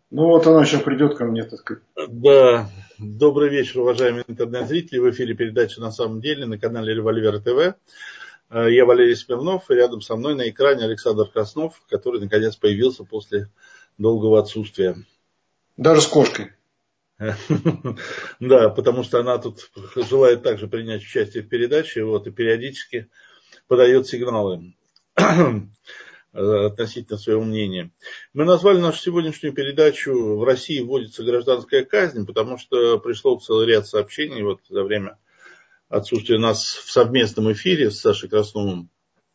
Ну вот она сейчас придет ко мне, так сказать. Да, добрый вечер, уважаемые интернет-зрители. В эфире передача «На самом деле» на канале Револьвер ТВ. Я Валерий Смирнов, и рядом со мной на экране Александр Краснов, который наконец появился после долгого отсутствия. Даже с кошкой. Да, потому что она тут желает также принять участие в передаче, и периодически подает сигналы относительно своего мнения. Мы назвали нашу сегодняшнюю передачу «В России вводится гражданская казнь», потому что пришло целый ряд сообщений за время отсутствия нас в совместном эфире с Сашей Красновым,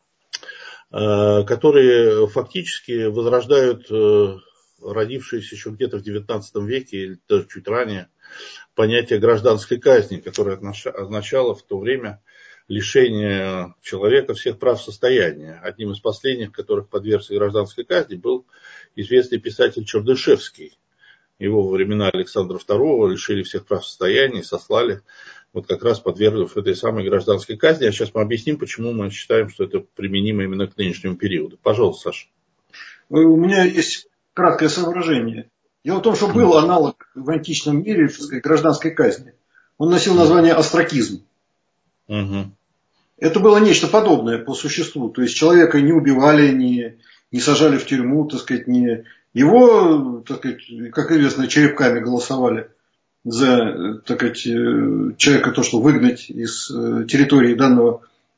которые фактически возрождают родившееся еще где-то в XIX веке или даже чуть ранее понятие гражданской казни, которое означало в то время лишение человека всех прав состояния. Одним из последних, которых подвергся гражданской казни, был известный писатель Чердышевский. Его во времена Александра II лишили всех прав состояния, сослали, как раз подвергнув этой самой гражданской казни. А сейчас мы объясним, почему мы считаем, что это применимо именно к нынешнему периоду. Пожалуйста, Саша. У меня есть краткое соображение. Дело в том, что был аналог в античном мире, так сказать, гражданской казни. Он носил название остракизм. Это было нечто подобное по существу. То есть человека не убивали, не сажали в тюрьму, так сказать, его, так сказать, как известно, черепками голосовали за, так сказать, человека, то, что выгнать из территории данного,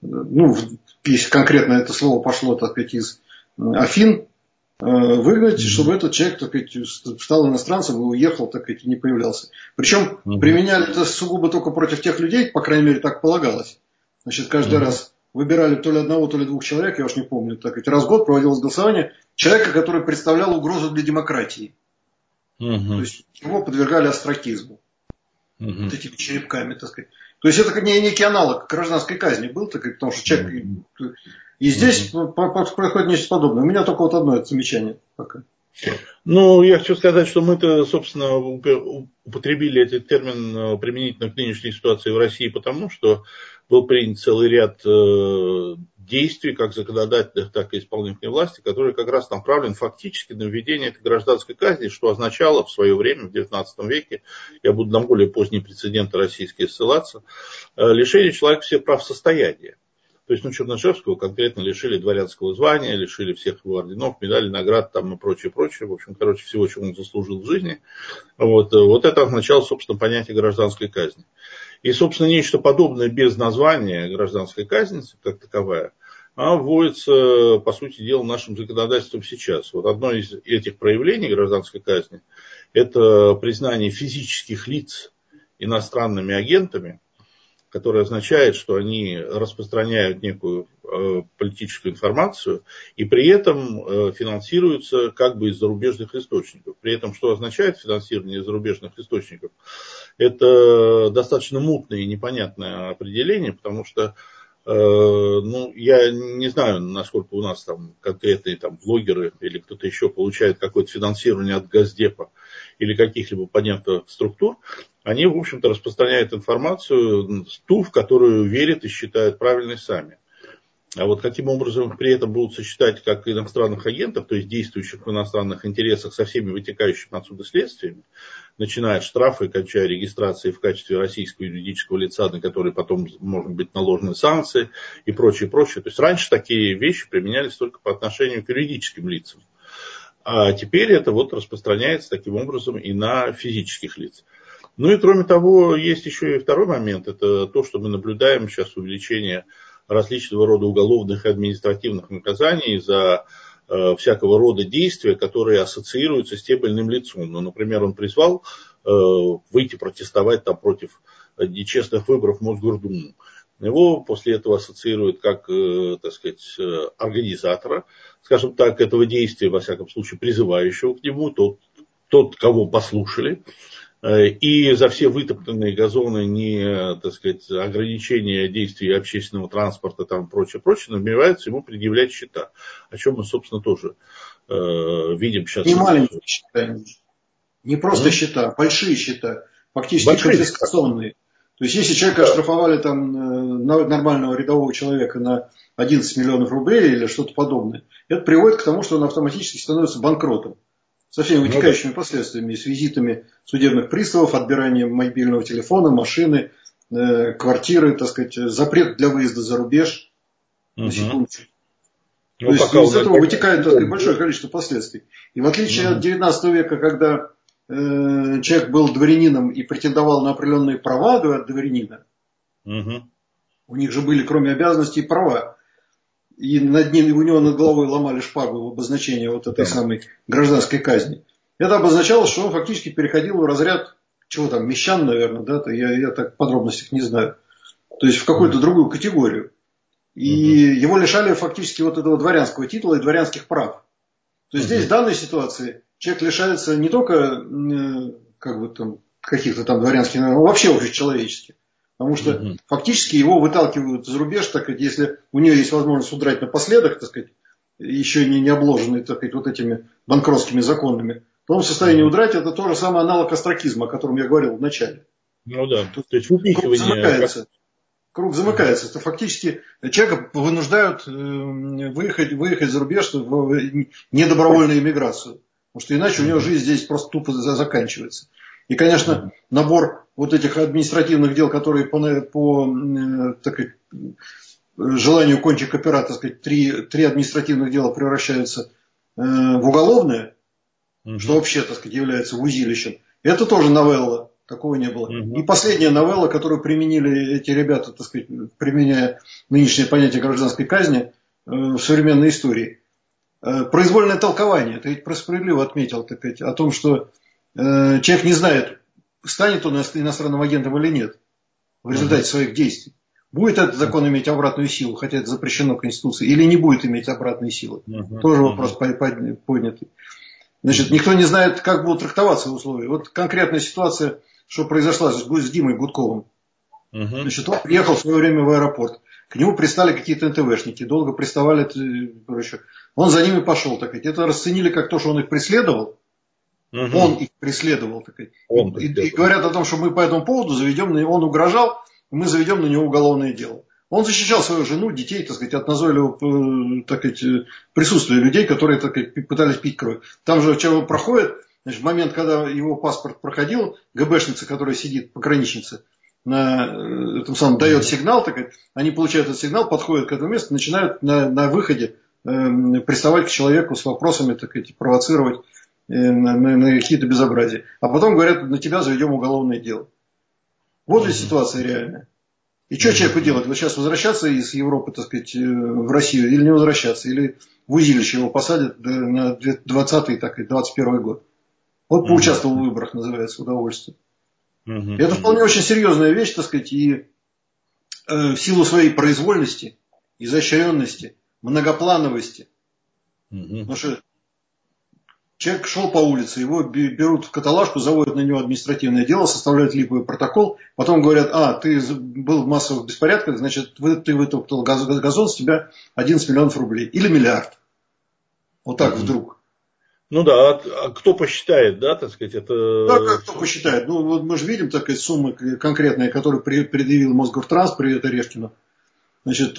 если конкретно это слово пошло, так сказать, из Афин, выгнать, чтобы этот человек, так сказать, стал иностранцем и уехал, так сказать, и не появлялся. Причем применяли это сугубо только против тех людей, по крайней мере, так полагалось. Значит, каждый раз выбирали то ли одного, то ли двух человек, я уж не помню, так сказать, раз в год проводилось голосование человека, который представлял угрозу для демократии. То есть его подвергали остракизму. Вот этими черепками, так сказать. То есть это некий аналог гражданской казни был, так сказать, потому что человек... И здесь происходит нечто подобное. У меня только вот одно это замечание пока. Я хочу сказать, что мы-то, собственно, употребили этот термин применительно к нынешней ситуации в России, потому что был принят целый ряд действий, как законодательных, так и исполнительной власти, которые как раз направлены фактически на введение этой гражданской казни, что означало в свое время, в XIX веке, я буду на более поздние прецеденты российские ссылаться, лишение человека всех прав состояния. То есть, Чернышевского конкретно лишили дворянского звания, лишили всех его орденов, медалей, наград там и прочее. В общем, всего, чего он заслужил в жизни. Вот это означало, собственно, понятие гражданской казни. И, собственно, нечто подобное без названия гражданской казни, как таковая, вводится, по сути дела, нашим законодательством сейчас. Вот одно из этих проявлений гражданской казни – это признание физических лиц иностранными агентами, которое означает, что они распространяют некую политическую информацию и при этом финансируются как бы из зарубежных источников. При этом, что означает финансирование из зарубежных источников? Это достаточно мутное и непонятное определение, потому что я не знаю, насколько у нас там конкретные там блогеры или кто-то еще получает какое-то финансирование от Госдепа или каких-либо понятных структур. Они, в общем-то, распространяют информацию, ту, в которую верят и считают правильной сами. А вот каким образом при этом будут сочетать как иностранных агентов, то есть действующих в иностранных интересах со всеми вытекающими отсюда следствиями, начиная от штрафа и кончая регистрацией в качестве российского юридического лица, на который потом могут быть наложены санкции и прочее, прочее. То есть раньше такие вещи применялись только по отношению к юридическим лицам. А теперь это распространяется таким образом и на физических лиц. И кроме того, есть еще и второй момент. Это то, что мы наблюдаем сейчас увеличение различного рода уголовных и административных наказаний за всякого рода действия, которые ассоциируются с тем или иным лицом. Например, он призвал выйти протестовать против нечестных выборов в Мосгордуму. Его после этого ассоциируют как, так сказать, организатора, скажем так, этого действия, во всяком случае, призывающего к нему, тот, кого послушали. И за все вытоптанные газоны, так сказать, ограничения действий общественного транспорта, прочее, намереваются ему предъявлять счета. О чем мы, собственно, тоже видим сейчас. Не маленькие счета, не просто счета, большие счета, фактически конфискационные. То есть, если человека оштрафовали нормального рядового человека на 11 миллионов рублей или что-то подобное, это приводит к тому, что он автоматически становится банкротом. со всеми вытекающими последствиями, с визитами судебных приставов, отбиранием мобильного телефона, машины, квартиры, так сказать, запрет для выезда за рубеж, на секундочку. То есть из этого вытекает, так сказать, большое количество последствий. И в отличие от 19 века, когда человек был дворянином и претендовал на определенные права дворянина, у них же были, кроме обязанностей, права. И у него над головой ломали шпагу в обозначение вот этой самой гражданской казни. Это обозначало, что он фактически переходил в разряд, чего там, мещан, наверное, да, я так в подробностях не знаю. То есть в какую-то другую категорию. И его лишали фактически вот этого дворянского титула и дворянских прав. То есть здесь в данной ситуации человек лишается не только как бы там каких-то там дворянских, но вообще общечеловеческих. Потому что фактически его выталкивают за рубеж, так сказать, если у нее есть возможность удрать напоследок, так сказать, еще не обложенный, так сказать, вот этими банкротскими законами, то он в состоянии удрать. Это тоже самый аналог остракизма, о котором я говорил в начале. Ну да, то есть выпихивание. Круг замыкается. Это фактически человека вынуждают выехать за рубеж в недобровольную иммиграцию. Потому что иначе у него жизнь здесь просто тупо заканчивается. И, конечно, набор вот этих административных дел, которые по так сказать, желанию кончика пера, так сказать, три административных дела превращаются в уголовное, что вообще, так сказать, является узилищем. Это тоже новелла. Такого не было. И последняя новелла, которую применили эти ребята, так сказать, применяя нынешнее понятие гражданской казни в современной истории. Произвольное толкование. Ты ведь справедливо отметил, так сказать, о том, что человек не знает, станет он иностранным агентом или нет в результате своих действий. Будет этот закон иметь обратную силу, хотя это запрещено Конституцией, или не будет иметь обратной силы. Тоже вопрос поднятый. Значит, никто не знает, как будут трактоваться условия. Вот конкретная ситуация, что произошла с Димой Гудковым. Значит, он приехал в свое время в аэропорт. К нему пристали какие-то НТВшники, долго приставали. Короче. Он за ними пошел. Так сказать. Это расценили как то, что он их преследовал. Он их преследовал. Так сказать. И говорят о том, что мы по этому поводу заведем, он угрожал, мы заведем на него уголовное дело. Он защищал свою жену, детей, так сказать, от назойливого, так сказать, присутствия людей, которые, так сказать, пытались пить кровь. Там же чего проходит, значит, в момент, когда его паспорт проходил, ГБшница, которая сидит, пограничница, на этом самом дает сигнал, так сказать, они получают этот сигнал, подходят к этому месту, начинают на выходе приставать к человеку с вопросами, так сказать, провоцировать на какие-то безобразия. А потом говорят, на тебя заведем уголовное дело. Вот ведь ситуация реальная. И что человеку делать? Вот сейчас возвращаться из Европы, так сказать, в Россию или не возвращаться? Или в узилище его посадят на 20-й, так и 21 год? Вот поучаствовал в выборах, называется, удовольствие. И это вполне очень серьезная вещь, так сказать, и в силу своей произвольности, изощренности, многоплановости. Потому что человек шел по улице, его берут в каталажку, заводят на него административное дело, составляют липовый протокол, потом говорят, ты был в массовых беспорядках, значит, ты вытоптал газон, с тебя 11 миллионов рублей. Или миллиард. Вот так вдруг. Ну да, а кто посчитает, да, так сказать, это... Да, как кто посчитает. Ну, вот мы же видим, так сказать, суммы конкретные, которые предъявил Мосгортранс, привет Орешкину. Значит,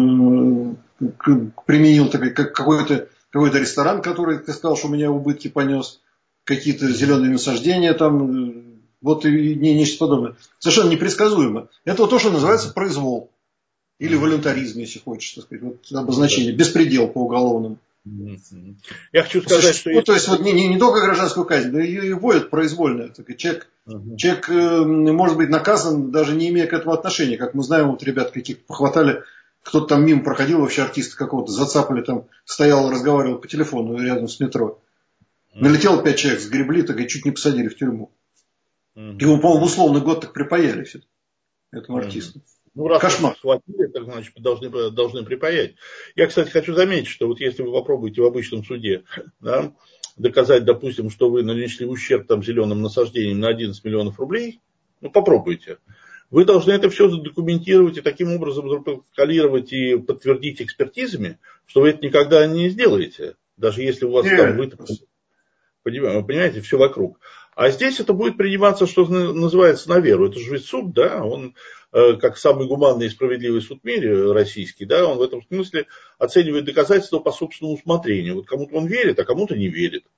применил какой-то ресторан, который, ты сказал, что у меня убытки понес, какие-то зеленые насаждения там, вот и нечто подобное. Совершенно непредсказуемо. Это вот то, что называется произвол. Или волюнтаризм, если хочешь, так сказать. Вот обозначение. Беспредел по уголовному. Я хочу сказать, что... То есть вот не только гражданскую казнь, но ее и вводят произвольно. Человек может быть наказан, даже не имея к этому отношения. Как мы знаем, вот ребят каких-то похватали, кто-то там мимо проходил, вообще артиста какого-то зацапали, там стоял, разговаривал по телефону рядом с метро. Налетело 5 человек, сгребли, так и чуть не посадили в тюрьму. Его, по-моему, в условный год так припаяли все этому артисту. Ну, раз кошмар. Схватили, так значит должны припаять. Я, кстати, хочу заметить, что вот если вы попробуете в обычном суде, да, доказать, допустим, что вы нанесли ущерб там зеленым насаждением на 11 миллионов рублей, ну попробуйте. Вы должны это все задокументировать и таким образом запротоколировать и подтвердить экспертизами, что вы это никогда не сделаете. Даже если у вас там понимаете, все вокруг. А здесь это будет приниматься, что называется, на веру. Это же ведь суд, да, он как самый гуманный и справедливый суд в мире российский, да, он в этом смысле оценивает доказательства по собственному усмотрению. Вот кому-то он верит, а кому-то не верит.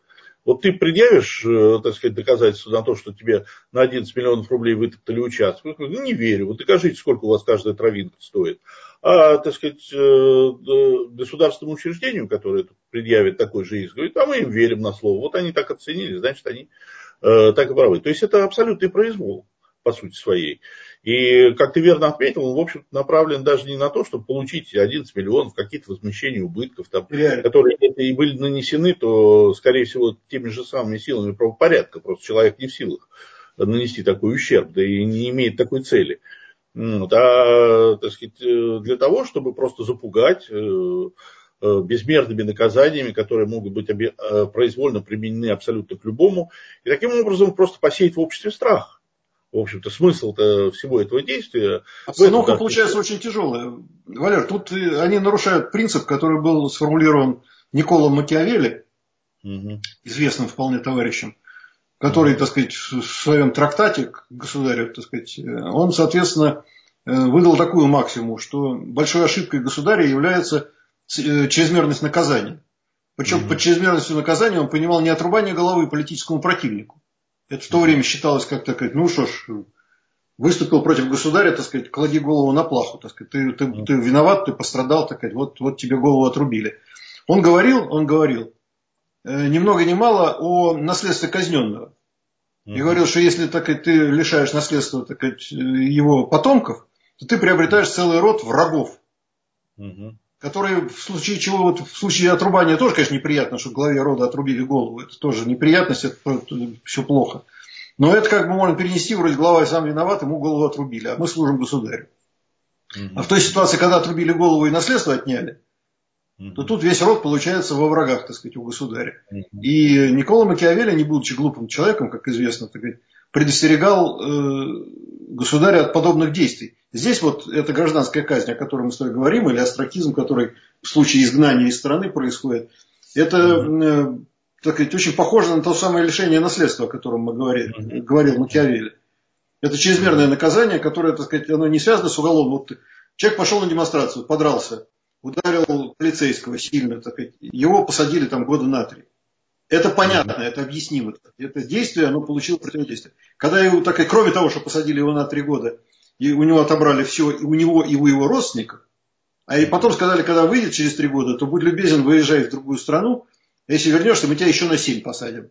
Вот ты предъявишь, так сказать, доказательства на то, что тебе на 11 миллионов рублей вытоптали участок? Ну, не верю. Вот докажите, сколько у вас каждая травинка стоит. А, так сказать, государственному учреждению, которое предъявит такой же иск, говорит, а мы им верим на слово. Вот они так оценили, значит, они так и правы. То есть это абсолютный произвол, по сути своей. И, как ты верно отметил, он, в общем-то, направлен даже не на то, чтобы получить 11 миллионов, какие-то возмещения убытков, там, которые и были нанесены, то, скорее всего, теми же самыми силами правопорядка. Просто человек не в силах нанести такой ущерб, да и не имеет такой цели. Вот, так сказать, для того, чтобы просто запугать безмерными наказаниями, которые могут быть произвольно применены абсолютно к любому, и таким образом просто посеять в обществе страх. В общем-то, смысл-то всего этого действия... Обстановка получается очень тяжелая. Валер, тут они нарушают принцип, который был сформулирован Никколо Макиавелли, известным вполне товарищем, который, так сказать, в своем трактате к государю, так сказать, он, соответственно, выдал такую максимум, что большой ошибкой государя является чрезмерность наказания. Причем под чрезмерностью наказания он понимал не отрубание головы политическому противнику. Это в то время считалось как, так сказать, ну что ж, выступил против государя, так сказать, клади голову на плаху, так сказать, ты виноват, ты пострадал, так сказать, вот тебе голову отрубили. Он говорил ни много ни мало о наследстве казненного. И говорил, что если, так сказать, ты лишаешь наследства, так сказать, его потомков, то ты приобретаешь целый род врагов, которые в случае чего, вот в случае отрубания тоже, конечно, неприятно, что главе рода отрубили голову. Это тоже неприятность, это все плохо. Но это как бы можно перенести, вроде глава сам виноват, ему голову отрубили, а мы служим государю. А в той ситуации, когда отрубили голову и наследство отняли, то тут весь род получается во врагах, так сказать, у государя. И Никколо Макиавелли, не будучи глупым человеком, как известно, так сказать, предостерегал государя от подобных действий. Здесь вот эта гражданская казнь, о которой мы с тобой говорим, или остракизм, который в случае изгнания из страны происходит, это, так сказать, очень похоже на то самое лишение наследства, о котором мы говорил Макиавелли. Это чрезмерное наказание, которое, так сказать, оно не связано с уголовным. Вот человек пошел на демонстрацию, подрался, ударил полицейского сильно, так сказать, его посадили там года на 3. Это понятно, это объяснимо. Это действие, оно получило противодействие. Когда его, так и кроме того, что посадили его на 3 года, и у него отобрали все, и у него, и у его родственников, а и потом сказали, когда выйдет через 3 года, то будь любезен, выезжай в другую страну, а если вернешься, мы тебя еще на 7 посадим.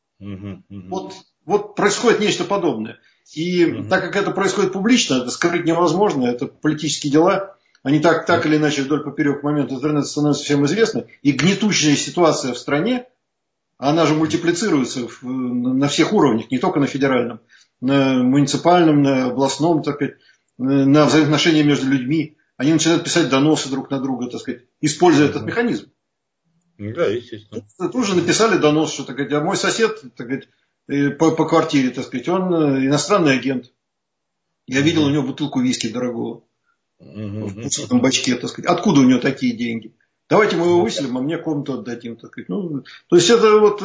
Вот происходит нечто подобное. И так как это происходит публично, это скрыть невозможно, это политические дела, они так или иначе вдоль поперек момента интернета становятся всем известны, и гнетущая ситуация в стране, она же мультиплицируется на всех уровнях, не только на федеральном, на муниципальном, на областном, так сказать, на взаимоотношения между людьми. Они начинают писать доносы друг на друга, так сказать, используя этот механизм. Да, естественно. Тут же написали донос, что, так сказать, а мой сосед, так сказать, по квартире, так сказать, он иностранный агент. Я видел у него бутылку виски дорогого в пустом бачке, так сказать. Откуда у него такие деньги? Давайте мы его выселим, а мне комнату отдадим. Так сказать. Ну, то есть это вот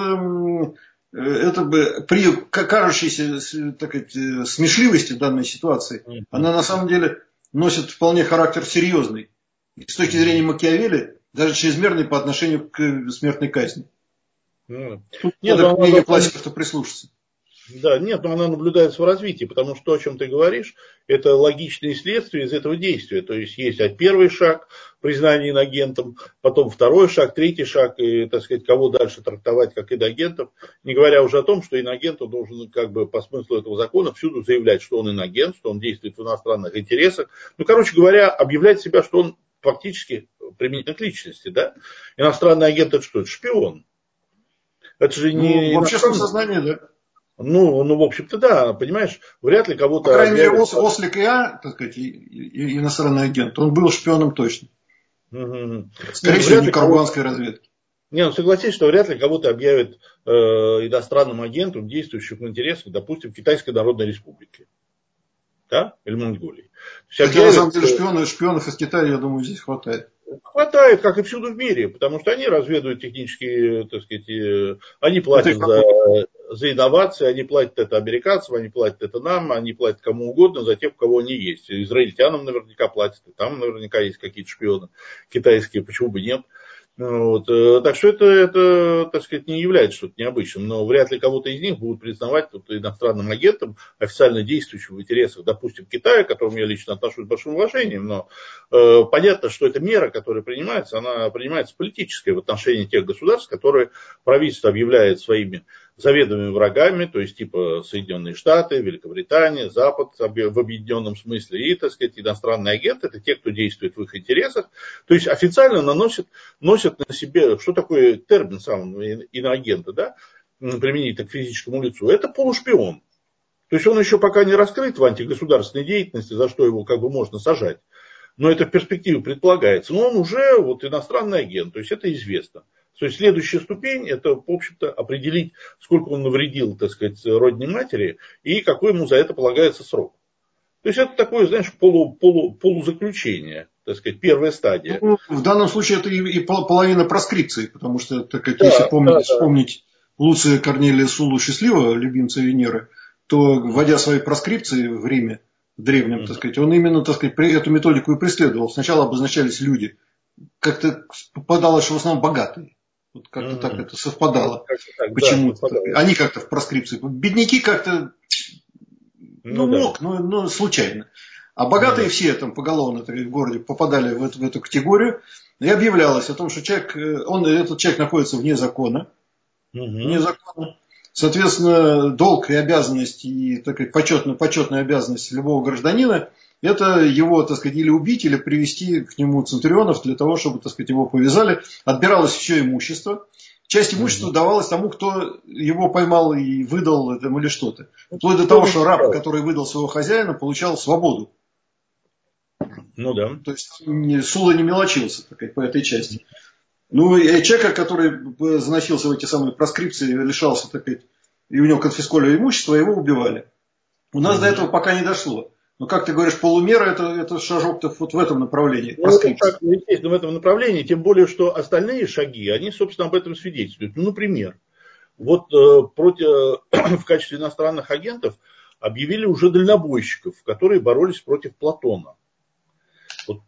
это бы при кажущейся, так сказать, смешливости в данной ситуации, она на самом деле носит вполне характер серьезный. И с точки зрения Макиавелли, даже чрезмерный по отношению к смертной казни. Тут надо к мнению классиков-то прислушаться. Да, нет, но она наблюдается в развитии, потому что то, о чем ты говоришь, это логичные следствия из этого действия. То есть есть первый шаг признания инагентом, потом второй шаг, третий шаг, и, так сказать, кого дальше трактовать как инагентов. Не говоря уже о том, что инагент должен как бы по смыслу этого закона всюду заявлять, что он инагент, что он действует в иностранных интересах. Ну, короче говоря, объявлять себя, что он фактически применительно к личности, да? Иностранный агент это что? Это шпион. Это же не... в общественном сознании, да. Ну, в общем-то, да, понимаешь, вряд ли кого-то... По крайней мере, Ослик И.А., так сказать, иностранный агент, он был шпионом точно. Скорее всего, никарагуанской разведки. Не, ну согласись, что вряд ли кого-то объявят иностранным агентом, действующим в интересах, допустим, Китайской Народной Республики. Да? Или Монголии. Хотя, на самом деле, шпионов из Китая, я думаю, здесь хватает. Хватает, как и всюду в мире, потому что они разведывают технические, так сказать, они платят за инновации, они платят это американцам, они платят это нам, они платят кому угодно за тех, у кого они есть. Израильтянам наверняка платят, и там наверняка есть какие-то шпионы китайские, почему бы нет. Вот. Так что это, так сказать, не является что-то необычным, но вряд ли кого-то из них будут признавать иностранным агентом, официально действующим в интересах, допустим, Китая, к которому я лично отношусь с большим уважением, но понятно, что эта мера, которая принимается, она принимается политической в отношении тех государств, которые правительство объявляет своими заведомыми врагами, то есть типа Соединенные Штаты, Великобритания, Запад в объединенном смысле, и, так сказать, иностранные агенты, это те, кто действует в их интересах, то есть официально носят на себе, что такое термин самого иноагента, да, применительно к физическому лицу, это полушпион. То есть он еще пока не раскрыт в антигосударственной деятельности, за что его как бы можно сажать, но это в перспективе предполагается, но он уже вот иностранный агент, то есть это известно. То есть следующая ступень, это, в общем-то, определить, сколько он навредил, так сказать, родне матери, и какой ему за это полагается срок. То есть это такое, знаешь, полузаключение, так сказать, первая стадия. Ну, в данном случае это и половина проскрипции, потому что, так как, Да, если да. вспомнить Луция Корнелия Суллу Счастливого, любимца Венеры, то, вводя свои проскрипции в Риме, в древнем, так сказать, он именно, так сказать, эту методику и преследовал. Сначала обозначались люди, как-то попадалось, что в основном богатые. Вот как-то так это совпадало. Так, Почему-то. да, Они как-то в проскрипции. Бедняки как-то, но случайно. А богатые все там поголовно в городе попадали в эту категорию. И объявлялось о том, что этот человек находится вне закона. Вне закона. Соответственно, долг и обязанность, и такая почетная обязанность любого гражданина, это его, так сказать, или убить, или привести к нему центурионов для того, чтобы, так сказать, его повязали. Отбиралось все имущество. Часть имущества давалась тому, кто его поймал и выдал этому или что-то. Вплоть до того, что раб, который выдал своего хозяина, получал свободу. Ну да. То есть Сула не мелочился по этой части. Ну, и человека, который заносился в эти самые проскрипции, лишался, так сказать, и у него конфисковали имущество, его убивали. У нас до этого пока не дошло. Но, как ты говоришь, полумера это шажок-то вот в этом направлении. Ну, это так, естественно, в этом направлении, тем более, что остальные шаги, они, собственно, об этом свидетельствуют. Ну, например, вот в качестве иностранных агентов объявили уже дальнобойщиков, которые боролись против Платона. Вот,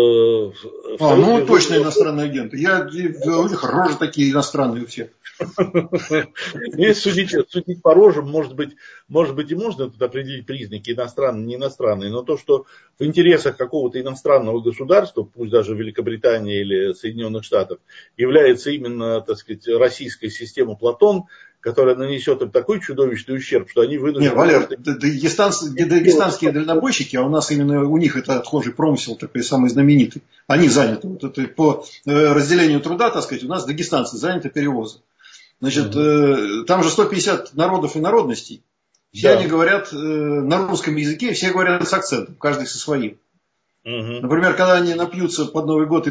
точно иностранные агенты. У них рожи такие иностранные у всех. Если судить по рожам, может быть и можно тут определить признаки иностранные, не иностранные, но то, что в интересах какого-то иностранного государства, пусть даже Великобритании или Соединенных Штатов, является именно, так сказать, российская система Платон, которая нанесет им такой чудовищный ущерб, что они вынуждены... Не, Валер, дагестанские дальнобойщики, а у нас именно у них это отхожий промысел такой самый знаменитый. Они заняты. Вот это, по разделению труда, так сказать, у нас дагестанцы заняты перевозом. Значит, там же 150 народов и народностей. Все они говорят на русском языке, все говорят с акцентом, каждый со своим. Например, когда они напьются под Новый год и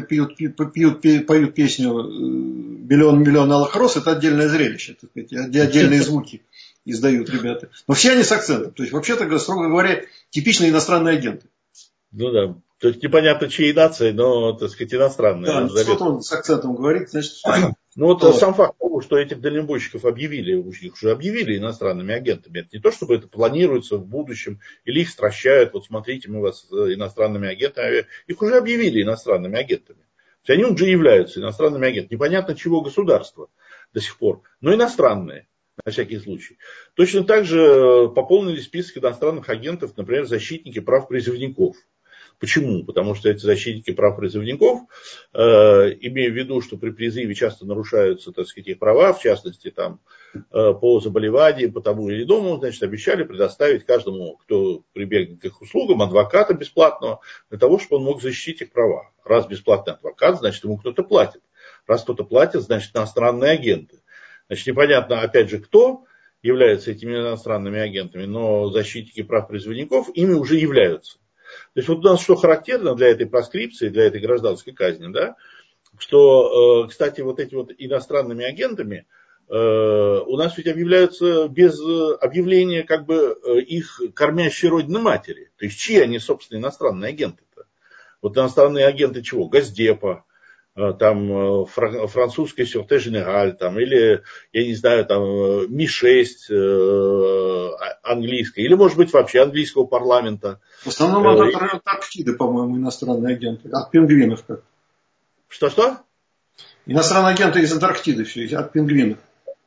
поют песню «Миллион алых роз», это отдельное зрелище, так сказать, отдельные звуки издают ребята. Но все они с акцентом. То есть, вообще-то, строго говоря, типичные иностранные агенты. Ну да. То есть непонятно, чьей нации, но, так сказать, иностранные. Да, что-то он с акцентом говорит, значит... Ну вот сам факт того, что этих дальнобойщиков их уже объявили иностранными агентами. Это не то, чтобы это планируется в будущем, или их стращают, вот смотрите, мы вас иностранными агентами. Их уже объявили иностранными агентами. То есть они уже являются иностранными агентами. Непонятно чего государства до сих пор, но иностранные, на всякий случай. Точно так же пополнили список иностранных агентов, например, защитники прав призывников. Почему? Потому что эти защитники прав призывников, имея в виду, что при призыве часто нарушаются, так сказать, их права, в частности, там, по заболеваниям, по тому или иному, значит, обещали предоставить каждому, кто прибегнет к их услугам, адвоката бесплатного, для того, чтобы он мог защитить их права. Раз бесплатный адвокат, значит, ему кто-то платит. Раз кто-то платит, значит, иностранные агенты. Значит, непонятно, опять же, кто является этими иностранными агентами, но защитники прав призывников ими уже являются. То есть вот у нас что характерно для этой проскрипции, для этой гражданской казни, да, что, кстати, вот эти вот иностранными агентами у нас ведь объявляются без объявления как бы их кормящей родины матери. То есть чьи они, собственно, иностранные агенты-то? Вот иностранные агенты чего? Госдепа, там французская Sûreté Générale, там, или, я не знаю, там Ми-6 английская, или, может быть, вообще английского парламента. В основном от Антарктиды, по-моему, иностранные агенты, от пингвинов как. Что-что? Иностранные агенты из Антарктиды, все, от пингвинов.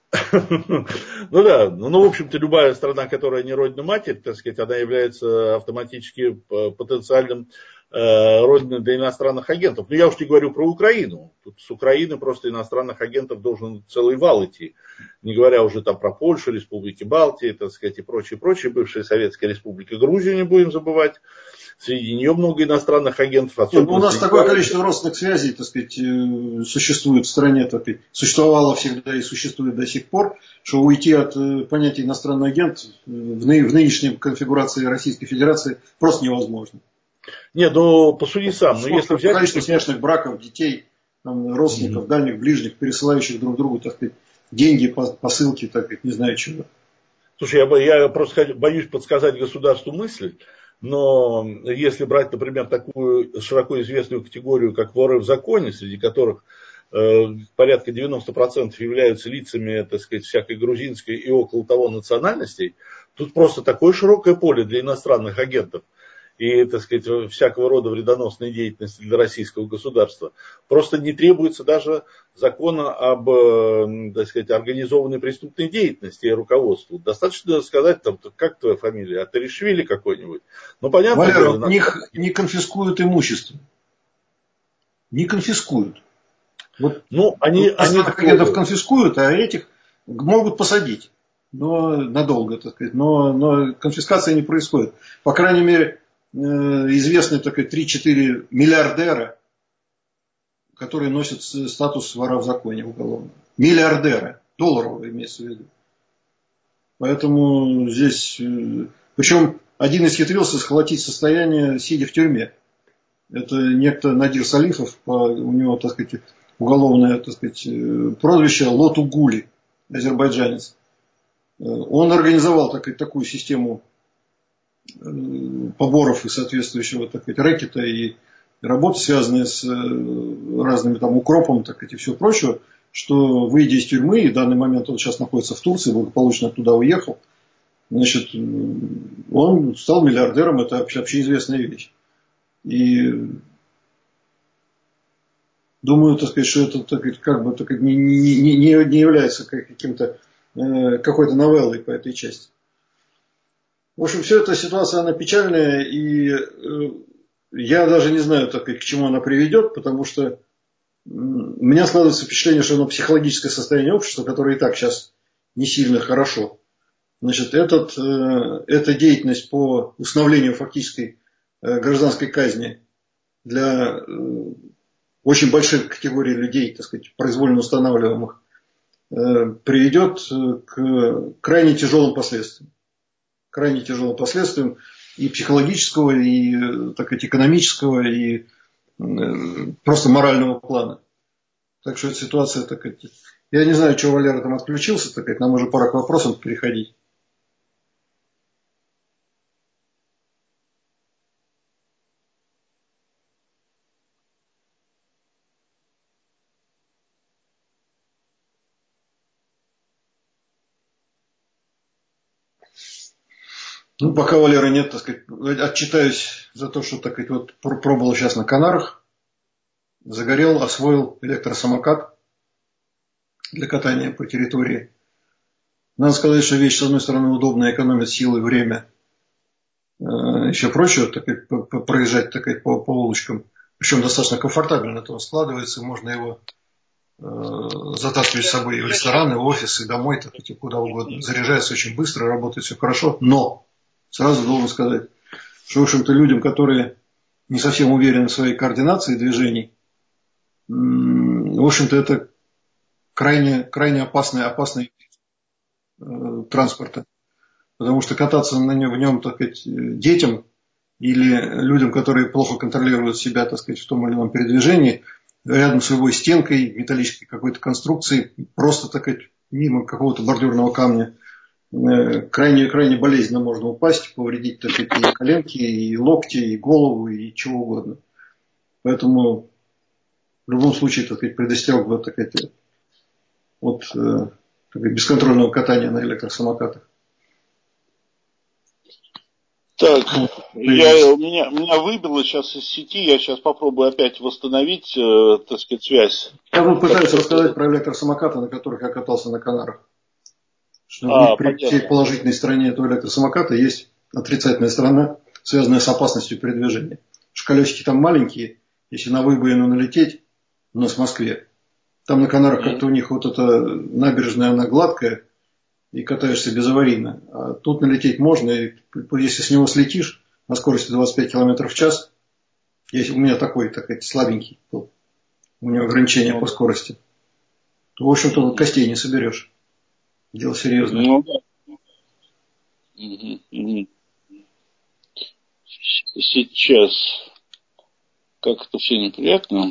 Ну да, ну, в общем-то, любая страна, которая не родина матерь, так сказать, она является автоматически потенциальным родиной для иностранных агентов. Но я уж не говорю про Украину. Тут с Украины просто иностранных агентов должен целый вал идти. Не говоря уже там про Польшу, Республики Балтии, так сказать, и прочие, бывшая Советская Республика Грузию, не будем забывать. Среди нее много иностранных агентов. У нас такое количество родственных связей, так сказать, существует в стране, так сказать, существовало всегда и существует до сих пор, что уйти от понятия иностранный агент в нынешней конфигурации Российской Федерации просто невозможно. Нет, ну посуди сам. Но если взять... Количество смешанных браков, детей, там, родственников, дальних, ближних, пересылающих друг другу, так сказать, деньги, посылки, так сказать, не знаю чего. Слушай, я просто боюсь подсказать государству мысль, но если брать, например, такую широко известную категорию, как воры в законе, среди которых порядка 90% являются лицами, так сказать, всякой грузинской и около того национальностей, тут просто такое широкое поле для иностранных агентов и, так сказать, всякого рода вредоносной деятельности для российского государства. Просто не требуется даже закона об, так сказать, организованной преступной деятельности и руководству. Достаточно сказать, там, как твоя фамилия, Атаришвили какой-нибудь. Ну, понятно. Валера, у них не конфискуют имущество. Не конфискуют. Вот, ну, они агентов конфискуют, а этих могут посадить. Но надолго, так сказать. Но конфискация не происходит. По крайней мере, известны 3-4 миллиардера, которые носят статус вора в законе уголовного. Миллиардеры. Долларовые имеется в виду. Поэтому здесь... Причем один исхитрился схватить состояние, сидя в тюрьме. Это некто Надир Салифов, у него, так сказать, уголовное, так сказать, прозвище Лоту Гули, азербайджанец. Он организовал такую систему поборов и соответствующего, так сказать, рэкета и работы, связанные с разными там укропом, так сказать, и все прочее, что, выйдя из тюрьмы, и в данный момент он сейчас находится в Турции, благополучно туда уехал, значит, он стал миллиардером, это общеизвестная вещь. И думаю, так сказать, что это так сказать, как бы так, не является каким-то какой-то новеллой по этой части. В общем, вся эта ситуация, она печальная, и я даже не знаю, так сказать, к чему она приведет, потому что у меня складывается впечатление, что оно психологическое состояние общества, которое и так сейчас не сильно хорошо. Значит, эта деятельность по установлению фактической гражданской казни для очень больших категорий людей, так сказать, произвольно устанавливаемых, приведет к крайне тяжелым последствиям. Крайне тяжелым последствиям и психологического, и так сказать, экономического, и просто морального плана. Так что эта ситуация такая. Я не знаю, чего Валера там отключился, так сказать, нам уже пора к вопросам переходить. Ну, пока Валеры нет, так сказать, отчитаюсь за то, что, так сказать, вот пробовал сейчас на Канарах, загорел, освоил электросамокат для катания по территории. Надо сказать, что вещь, с одной стороны, удобная, экономит силы, время, еще прочее, так сказать, проезжать, так сказать, по улочкам. Причем достаточно комфортабельно это складывается, можно его затаскивать с собой и в рестораны, и в офис, и домой, так сказать, и куда угодно. Заряжается очень быстро, работает все хорошо, но сразу должен сказать, что, в общем-то, людям, которые не совсем уверены в своей координации движений, в общем-то, это крайне опасный транспорта. Потому что кататься в нем, так сказать, детям или людям, которые плохо контролируют себя, так сказать, в том или ином передвижении, рядом с любой стенкой, металлической какой-то конструкции, просто, так сказать, мимо какого-то бордюрного камня, крайне болезненно можно упасть, повредить, так сказать, и коленки, и локти, и голову, и чего угодно. Поэтому в любом случае, так сказать, предостерег бы, так сказать, от бесконтрольного катания на электросамокатах. Так, меня выбило сейчас из сети, я сейчас попробую опять восстановить, так сказать, связь. Я вот пытаюсь рассказать про электросамокаты, на которых я катался на Канарах. Что при всей положительной стороне этого электросамоката есть отрицательная сторона, связанная с опасностью передвижения. Колесики там маленькие, если на выбоину налететь, у нас в Москве, там на Канарах как-то у них вот эта набережная, она гладкая, и катаешься безаварийно. А тут налететь можно, и если с него слетишь на скорости 25 км в час, если у меня такой слабенький был, у него ограничения по скорости, то, в общем-то, костей не соберешь. Дело серьезное. Ну, да. Сейчас как-то все неприятно.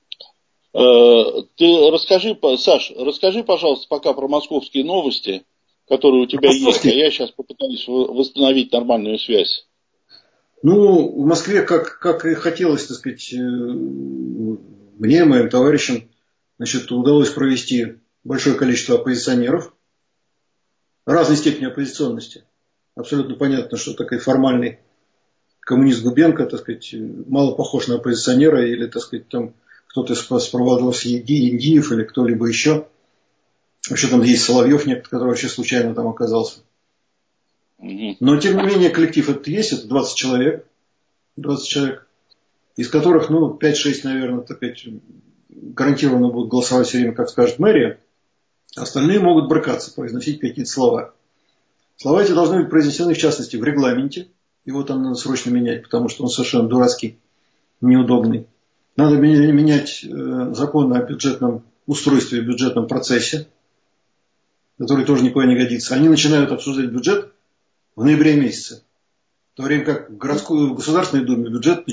Ты расскажи, Саш, расскажи, пожалуйста, пока про московские новости, которые у тебя есть, а я сейчас попытаюсь восстановить нормальную связь. Ну, в Москве, как и хотелось, так сказать, мне, моим товарищам, значит, удалось провести большое количество оппозиционеров разной степени оппозиционности. Абсолютно понятно, что такой формальный коммунист Губенко, так сказать, мало похож на оппозиционера, или, так сказать, там кто-то спроводился Индиев или кто-либо еще. Вообще там есть Соловьев, который вообще случайно там оказался. Но, тем не менее, коллектив этот есть, это 20 человек, из которых, 5-6, наверное, так сказать, гарантированно будут голосовать все время, как скажет мэрия. Остальные могут брыкаться, произносить какие-то слова. Слова эти должны быть произнесены, в частности, в регламенте. Его там надо срочно менять, потому что он совершенно дурацкий, неудобный. Надо менять закон о бюджетном устройстве и бюджетном процессе, который тоже никуда не годится. Они начинают обсуждать бюджет в ноябре месяце. В то время как в Государственной Думе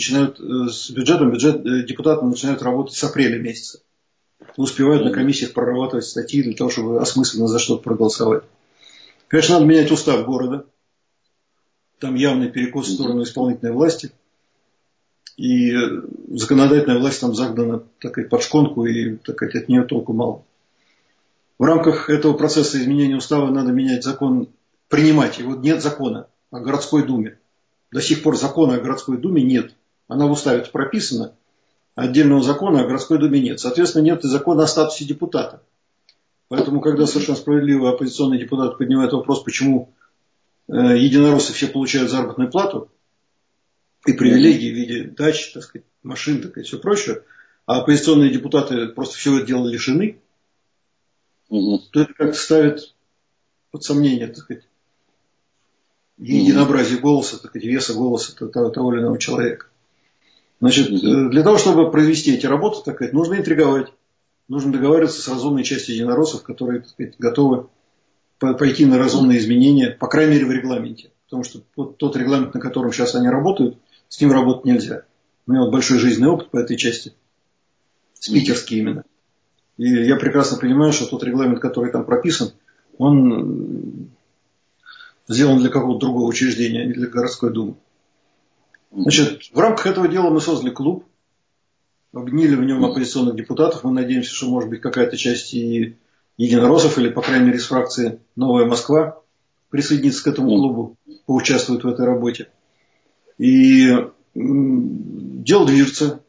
депутаты начинают работать с апреля месяца. Успевают на комиссиях прорабатывать статьи для того, чтобы осмысленно за что-то проголосовать. Конечно, надо менять устав города. Там явный перекос в сторону исполнительной власти. И законодательная власть там загнана под шконку, и от нее толку мало. В рамках этого процесса изменения устава надо менять закон, принимать. И вот нет закона о городской думе. До сих пор закона о городской думе нет. Она в уставе прописана, а отдельного закона о городской думе нет. Соответственно, нет и закона о статусе депутата. Поэтому, когда совершенно справедливо оппозиционные депутаты поднимают вопрос, почему единороссы все получают заработную плату и привилегии в виде дач, так сказать, машин, так сказать, все прочее, а оппозиционные депутаты просто всего этого дела лишены, то это как-то ставит под сомнение, так сказать, единообразие голоса, так сказать, веса голоса того или иного человека. Значит, для того, чтобы провести эти работы, так сказать, нужно интриговать. Нужно договариваться с разумной частью единороссов, которые, так сказать, готовы пойти на разумные изменения, по крайней мере, в регламенте. Потому что вот тот регламент, на котором сейчас они работают, с ним работать нельзя. У меня вот большой жизненный опыт по этой части. Спикерский именно. И я прекрасно понимаю, что тот регламент, который там прописан, он сделан для какого-то другого учреждения, а не для городской думы. Значит, в рамках этого дела мы создали клуб, объединили в нем оппозиционных депутатов. Мы надеемся, что, может быть, какая-то часть и единороссов, или, по крайней мере, из фракции «Новая Москва» присоединится к этому клубу, поучаствует в этой работе. И дело движется.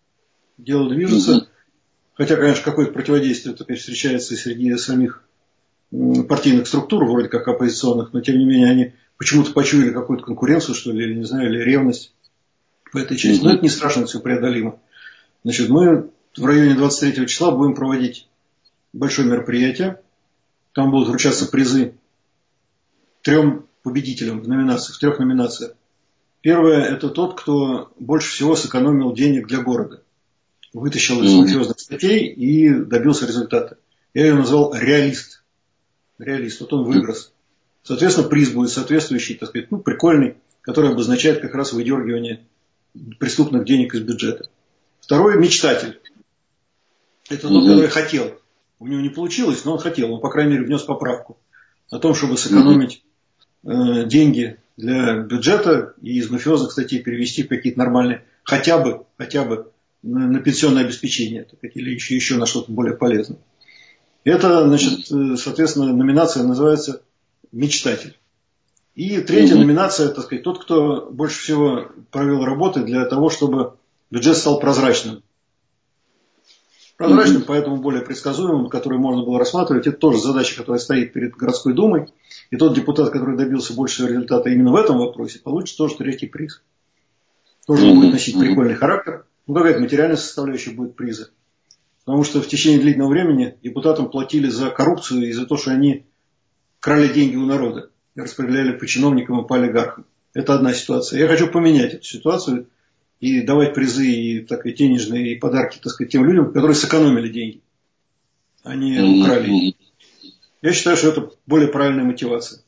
Хотя, конечно, какое-то противодействие теперь встречается и среди самих партийных структур, вроде как оппозиционных, но, тем не менее, они почему-то почуяли какую-то конкуренцию, что ли, или, не знаю, или ревность в этой части. Но это не страшно, это все преодолимо. Значит, мы в районе 23 числа будем проводить большое мероприятие. Там будут вручаться призы 3 победителям в трех номинациях. Первое – это тот, кто больше всего сэкономил денег для города. Вытащил из мафиозных статей и добился результата. Я ее назвал реалист. Вот он выиграл. Соответственно, приз будет соответствующий, так сказать, прикольный, который обозначает как раз выдергивание преступных денег из бюджета. Второй – мечтатель. Это тот, который хотел. У него не получилось, но он хотел. Он, по крайней мере, внес поправку о том, чтобы сэкономить деньги для бюджета и из мафиозных статей перевести в какие-то нормальные, хотя бы на пенсионное обеспечение, так сказать, или еще на что-то более полезное. Это, значит, соответственно, номинация называется «Мечтатель». И третья номинация, так сказать, тот, кто больше всего провел работы для того, чтобы бюджет стал прозрачным. Прозрачным, поэтому более предсказуемым, который можно было рассматривать. Это тоже задача, которая стоит перед городской думой. И тот депутат, который добился большего результата именно в этом вопросе, получит тоже третий приз. Тоже будет носить прикольный характер. Ну, какая-то материальная составляющая будет приза. Потому что в течение длительного времени депутатам платили за коррупцию и за то, что они крали деньги у народа и распределяли по чиновникам и по олигархам. Это одна ситуация. Я хочу поменять эту ситуацию и давать призы и, так сказать, денежные и подарки, так сказать, тем людям, которые сэкономили деньги, а не украли. Я считаю, что это более правильная мотивация.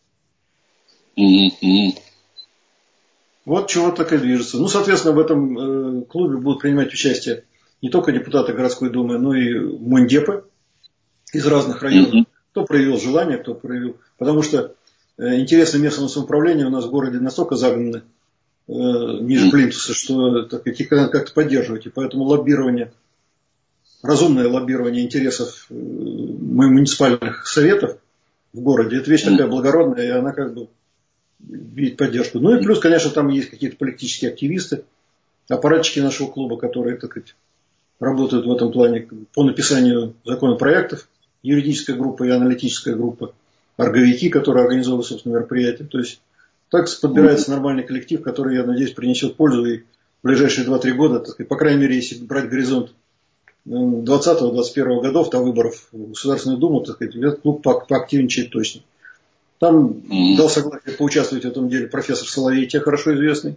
Вот чего так и движется. Ну, соответственно, в этом клубе будут принимать участие не только депутаты городской думы, но и мундепы из разных районов. Кто проявил желание, кто проявил. Потому что интересы местного самоуправления у нас в городе настолько загнаны ниже плинтуса, что так сказать, их надо как-то поддерживать. И поэтому лоббирование, разумное лоббирование интересов муниципальных советов в городе, это вещь такая благородная, и она как бы видит поддержку. Ну и плюс, конечно, там есть какие-то политические активисты, аппаратчики нашего клуба, которые, так сказать, работают в этом плане по написанию законопроектов, юридическая группа и аналитическая группа, орговики, которые организовывают, собственно, мероприятия. То есть так подбирается нормальный коллектив, который, я надеюсь, принесет пользу и в ближайшие 2-3 года, так сказать, по крайней мере, если брать горизонт 2020-2021 годов до выборов в Государственную Думу, так сказать, этот клуб поактивничает точно. Там дал согласие поучаствовать в этом деле профессор Соловей, тебе хорошо известный.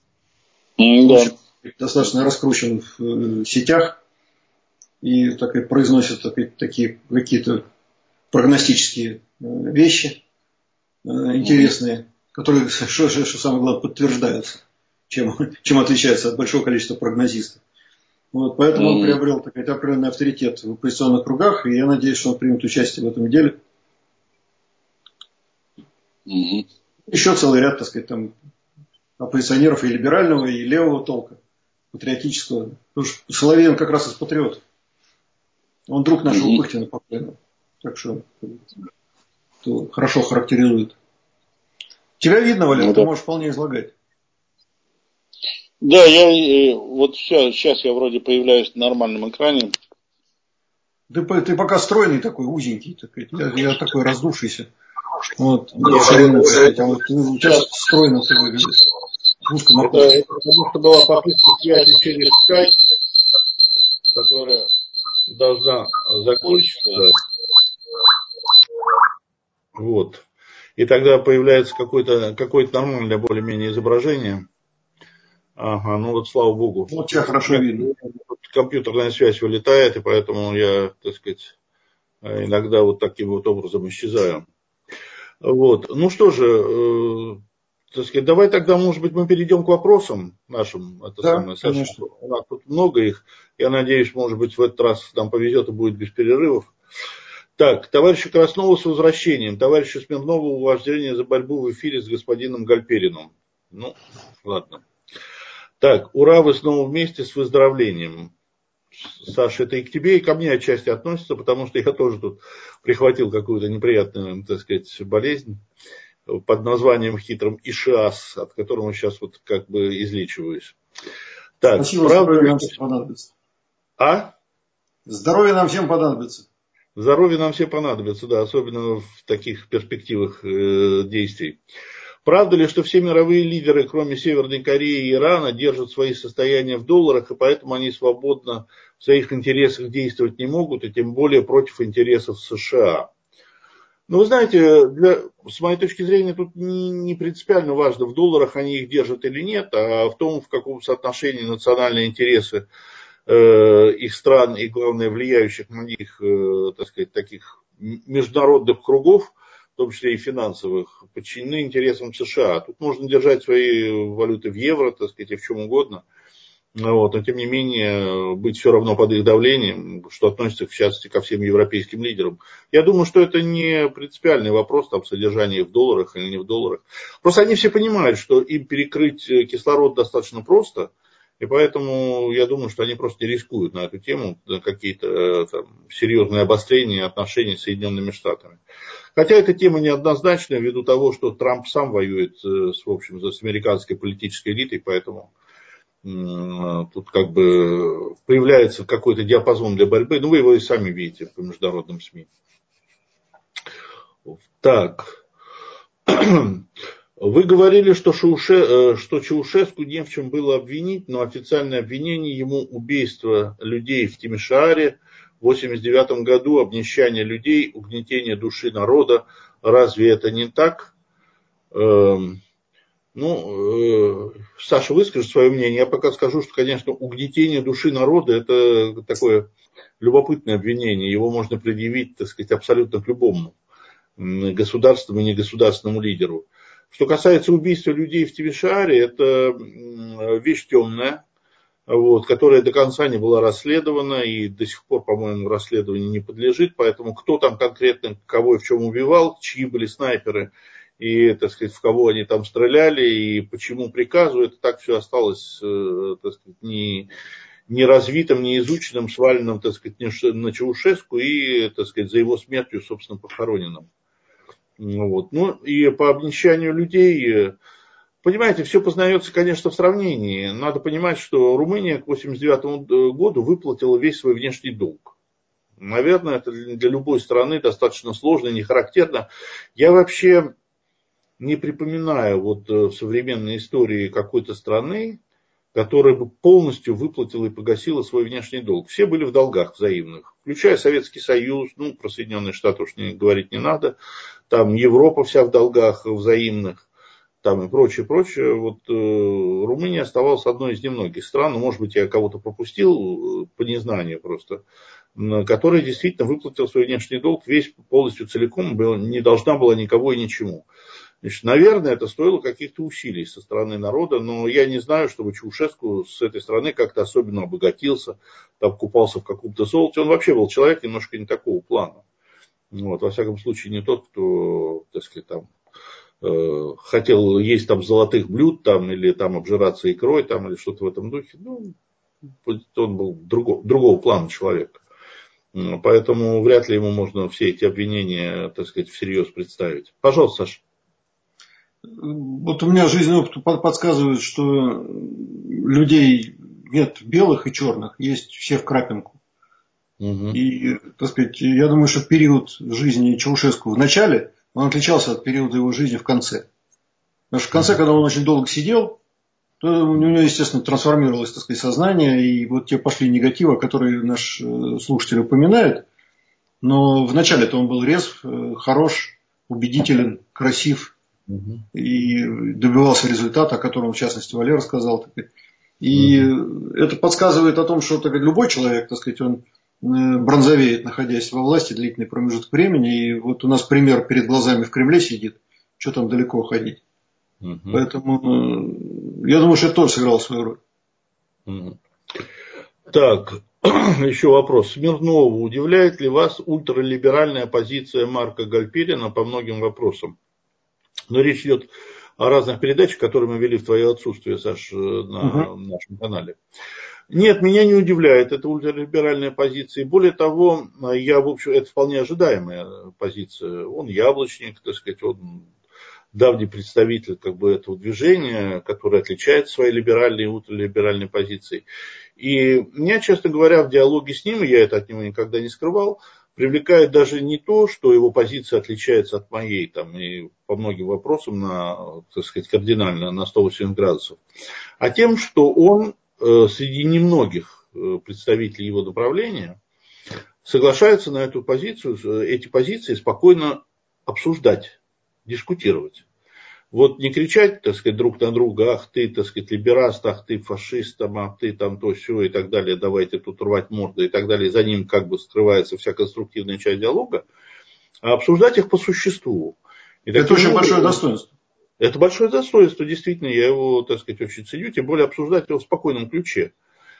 Достаточно раскручен в сетях и так сказать, произносит так сказать, такие какие-то прогностические вещи интересные, которые, что самое главное, подтверждаются, чем отличается от большого количества прогнозистов. Вот, поэтому он приобрел так сказать, определенный авторитет в оппозиционных кругах, и я надеюсь, что он примет участие в этом деле. Еще целый ряд, так сказать, там, оппозиционеров и либерального, и левого толка, патриотического. Потому что Соловей, он как раз из патриотов. Он друг нашего Пыхтина покойного. Так что хорошо характеризует. Тебя видно, Валер, ты можешь вполне излагать. Да, я вот сейчас я вроде появляюсь на нормальном экране. Ты пока стройный такой, узенький. Я такой раздувшийся. Вот, у тебя стройно ты выглядишь. Это потому что была попытка связи через Skype, которая должна закончиться. Вот. И тогда появляется какое-то нормальное более-менее изображение. Ага, ну вот слава богу. Вот тебя хорошо видно. Компьютерная связь вылетает, и поэтому я, так сказать, иногда вот таким вот образом исчезаю. Вот. Ну что же, так сказать, давай тогда, может быть, мы перейдем к вопросам нашим. Это да, самое, Саша. конечно. У нас тут много их. Я надеюсь, может быть, в этот раз нам повезет и будет без перерывов. Так, товарищу Краснову с возвращением. Товарищу Смирнову уважение за борьбу в эфире с господином Гальпериным. Ну, ладно. Так, ура, вы снова вместе с выздоровлением. Саша, это и к тебе, и ко мне отчасти относится, потому что я тоже тут прихватил какую-то неприятную, так сказать, болезнь под названием хитрым ишиас, от которого сейчас вот как бы излечиваюсь. Так, спасибо, здоровье нам всем понадобится. А? Здоровье нам всем понадобится. Здоровье нам всем понадобится, да, особенно в таких перспективах действий. Правда ли, что все мировые лидеры, кроме Северной Кореи и Ирана, держат свои состояния в долларах, и поэтому они свободно в своих интересах действовать не могут, и тем более против интересов США? Ну, вы знаете, с моей точки зрения, тут не принципиально важно, в долларах они их держат или нет, а в том, в каком соотношении национальные интересы их стран и, главное, влияющих на них, так сказать, таких международных кругов, в том числе и финансовых, подчинены интересам США. Тут можно держать свои валюты в евро, так сказать, и в чем угодно. Вот, но тем не менее быть все равно под их давлением, что относится, в частности, ко всем европейским лидерам. Я думаю, что это не принципиальный вопрос, там, содержания в долларах или не в долларах. Просто они все понимают, что им перекрыть кислород достаточно просто, И поэтому я думаю, что они просто не рискуют на эту тему, на какие-то там серьезные обострения отношений с Соединенными Штатами. Хотя эта тема неоднозначная ввиду того, что Трамп сам воюет в общем, с американской политической элитой, поэтому тут как бы появляется какой-то диапазон для борьбы. Ну, вы его и сами видите по международным СМИ. Так. Вы говорили, что Чаушеску не в чем было обвинить, но официальное обвинение ему убийство людей в Тимишоаре в 1989 году, обнищание людей, угнетение души народа. Разве это не так? Саша, выскажи свое мнение. Я пока скажу, что, конечно, угнетение души народа – это такое любопытное обвинение. Его можно предъявить, так сказать, абсолютно к любому государственному и негосударственному лидеру. Что касается убийства людей в Тимишоаре, это вещь темная, которая до конца не была расследована и до сих пор, по-моему, расследованию не подлежит. Поэтому кто там конкретно кого и в чем убивал, чьи были снайперы и, так сказать, в кого они там стреляли и почему приказу, это так все осталось, так сказать, не развитым, не изученным, сваленным, так сказать, на Чаушеску и, так сказать, за его смертью, собственно, похороненным. Ну и по обнищанию людей, понимаете, все познается, конечно, в сравнении. Надо понимать, что Румыния к 1989 году выплатила весь свой внешний долг. Наверное, это для любой страны достаточно сложно и не характерно. Я вообще не припоминаю в современной истории какой-то страны, которая бы полностью выплатила и погасила свой внешний долг. Все были в долгах взаимных, включая Советский Союз, про Соединенные Штаты уж говорить не надо, там Европа вся в долгах взаимных, там и прочее. Румыния оставалась одной из немногих стран, может быть, я кого-то пропустил по незнанию просто, которая действительно выплатила свой внешний долг весь полностью целиком, не должна была никого и ничему. Значит, наверное, это стоило каких-то усилий со стороны народа, но я не знаю, чтобы Чаушеску с этой стороны как-то особенно обогатился, там купался в каком-то золоте. Он вообще был человек немножко не такого плана. Во всяком случае, не тот, кто, так сказать, там, хотел есть там золотых блюд там, или там обжираться икрой там, или что-то в этом духе. Он был другого плана человек. Поэтому вряд ли ему можно все эти обвинения, так сказать, всерьез представить. Пожалуйста, Саша. У меня жизненный опыт подсказывает, что людей нет белых и черных, есть все в крапинку. Угу. И, так сказать, я думаю, что период жизни Чаушеску в начале, он отличался от периода его жизни в конце. Потому что в конце, когда он очень долго сидел, то у него, естественно, трансформировалось, так сказать, сознание, и те пошли негативы, которые наш слушатель упоминает. Но в начале-то он был резв, хорош, убедителен, красив. И добивался результата, о котором, в частности, Валера сказал. И это подсказывает о том, что любой человек, так сказать, он бронзовеет, находясь во власти длительный промежуток времени. И у нас пример перед глазами в Кремле сидит, что там далеко ходить. Поэтому я думаю, что это тоже сыграло свою роль. Так, еще вопрос. Смирнову удивляет ли вас ультралиберальная позиция Марка Гальперина по многим вопросам? Но речь идет о разных передачах, которые мы вели в твое отсутствие, Саш, на нашем канале. Нет, меня не удивляет эта ультралиберальная позиция. И более того, в общем, это вполне ожидаемая позиция. Он яблочник, так сказать, он давний представитель этого движения, который отличается своей либеральной и ультралиберальной позицией. И меня, честно говоря, в диалоге с ним, я это от него никогда не скрывал, привлекает даже не то, что его позиция отличается от моей, и по многим вопросам так сказать, кардинально на 180 градусов, а тем, что он среди немногих представителей его направления соглашается на эту позицию, эти позиции спокойно обсуждать, дискутировать. Не кричать, так сказать, друг на друга, ах ты, так сказать, либераст, ах ты фашист, ах ты там то все и так далее, давайте тут рвать морды и так далее, за ним скрывается вся конструктивная часть диалога, а обсуждать их по существу. И это очень большое достоинство. Это большое достоинство, действительно, я его, так сказать, очень ценю, тем более обсуждать его в спокойном ключе.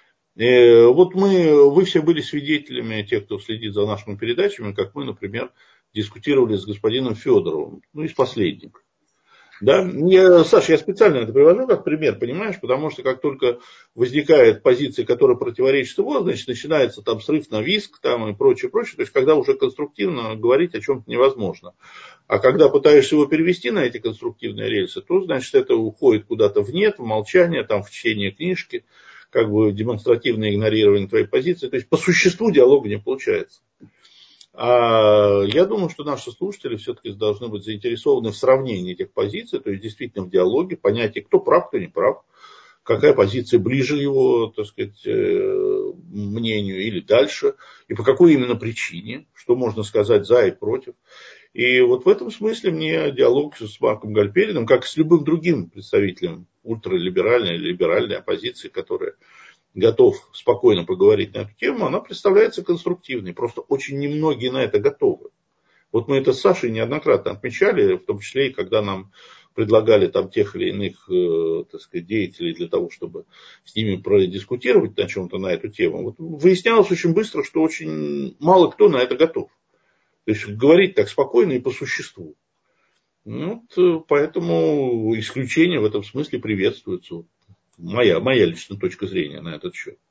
Вы все были свидетелями, те, кто следит за нашими передачами, как мы, например, дискутировали с господином Федоровым, из последних. Да? Саша, я специально это привожу как пример, понимаешь, потому что как только возникает позиция, которая противоречит его, значит, начинается там срыв на виск там, и прочее, прочее, то есть когда уже конструктивно говорить о чем-то невозможно. А когда пытаешься его перевести на эти конструктивные рельсы, то, значит, это уходит куда-то в нет, в молчание, там, в чтение книжки, как бы демонстративное игнорирование твоей позиции, то есть по существу диалога не получается. А я думаю, что наши слушатели все-таки должны быть заинтересованы в сравнении этих позиций, то есть действительно в диалоге, понятие, кто прав, кто не прав, какая позиция ближе его, так сказать, мнению или дальше, и по какой именно причине, что можно сказать за и против. И вот в этом смысле мне диалог с Марком Гальпериным, как и с любым другим представителем ультралиберальной или либеральной оппозиции, которая готов спокойно поговорить на эту тему, она представляется конструктивной. Просто очень немногие на это готовы. Вот мы это с Сашей неоднократно отмечали, в том числе и когда нам предлагали там тех или иных, так сказать, деятелей для того, чтобы с ними продискутировать на чем-то на эту тему. Вот выяснялось очень быстро, что очень мало кто на это готов. То есть говорить так спокойно и по существу. Ну, вот, поэтому исключения в этом смысле приветствуются. Моя личная точка зрения на этот счет.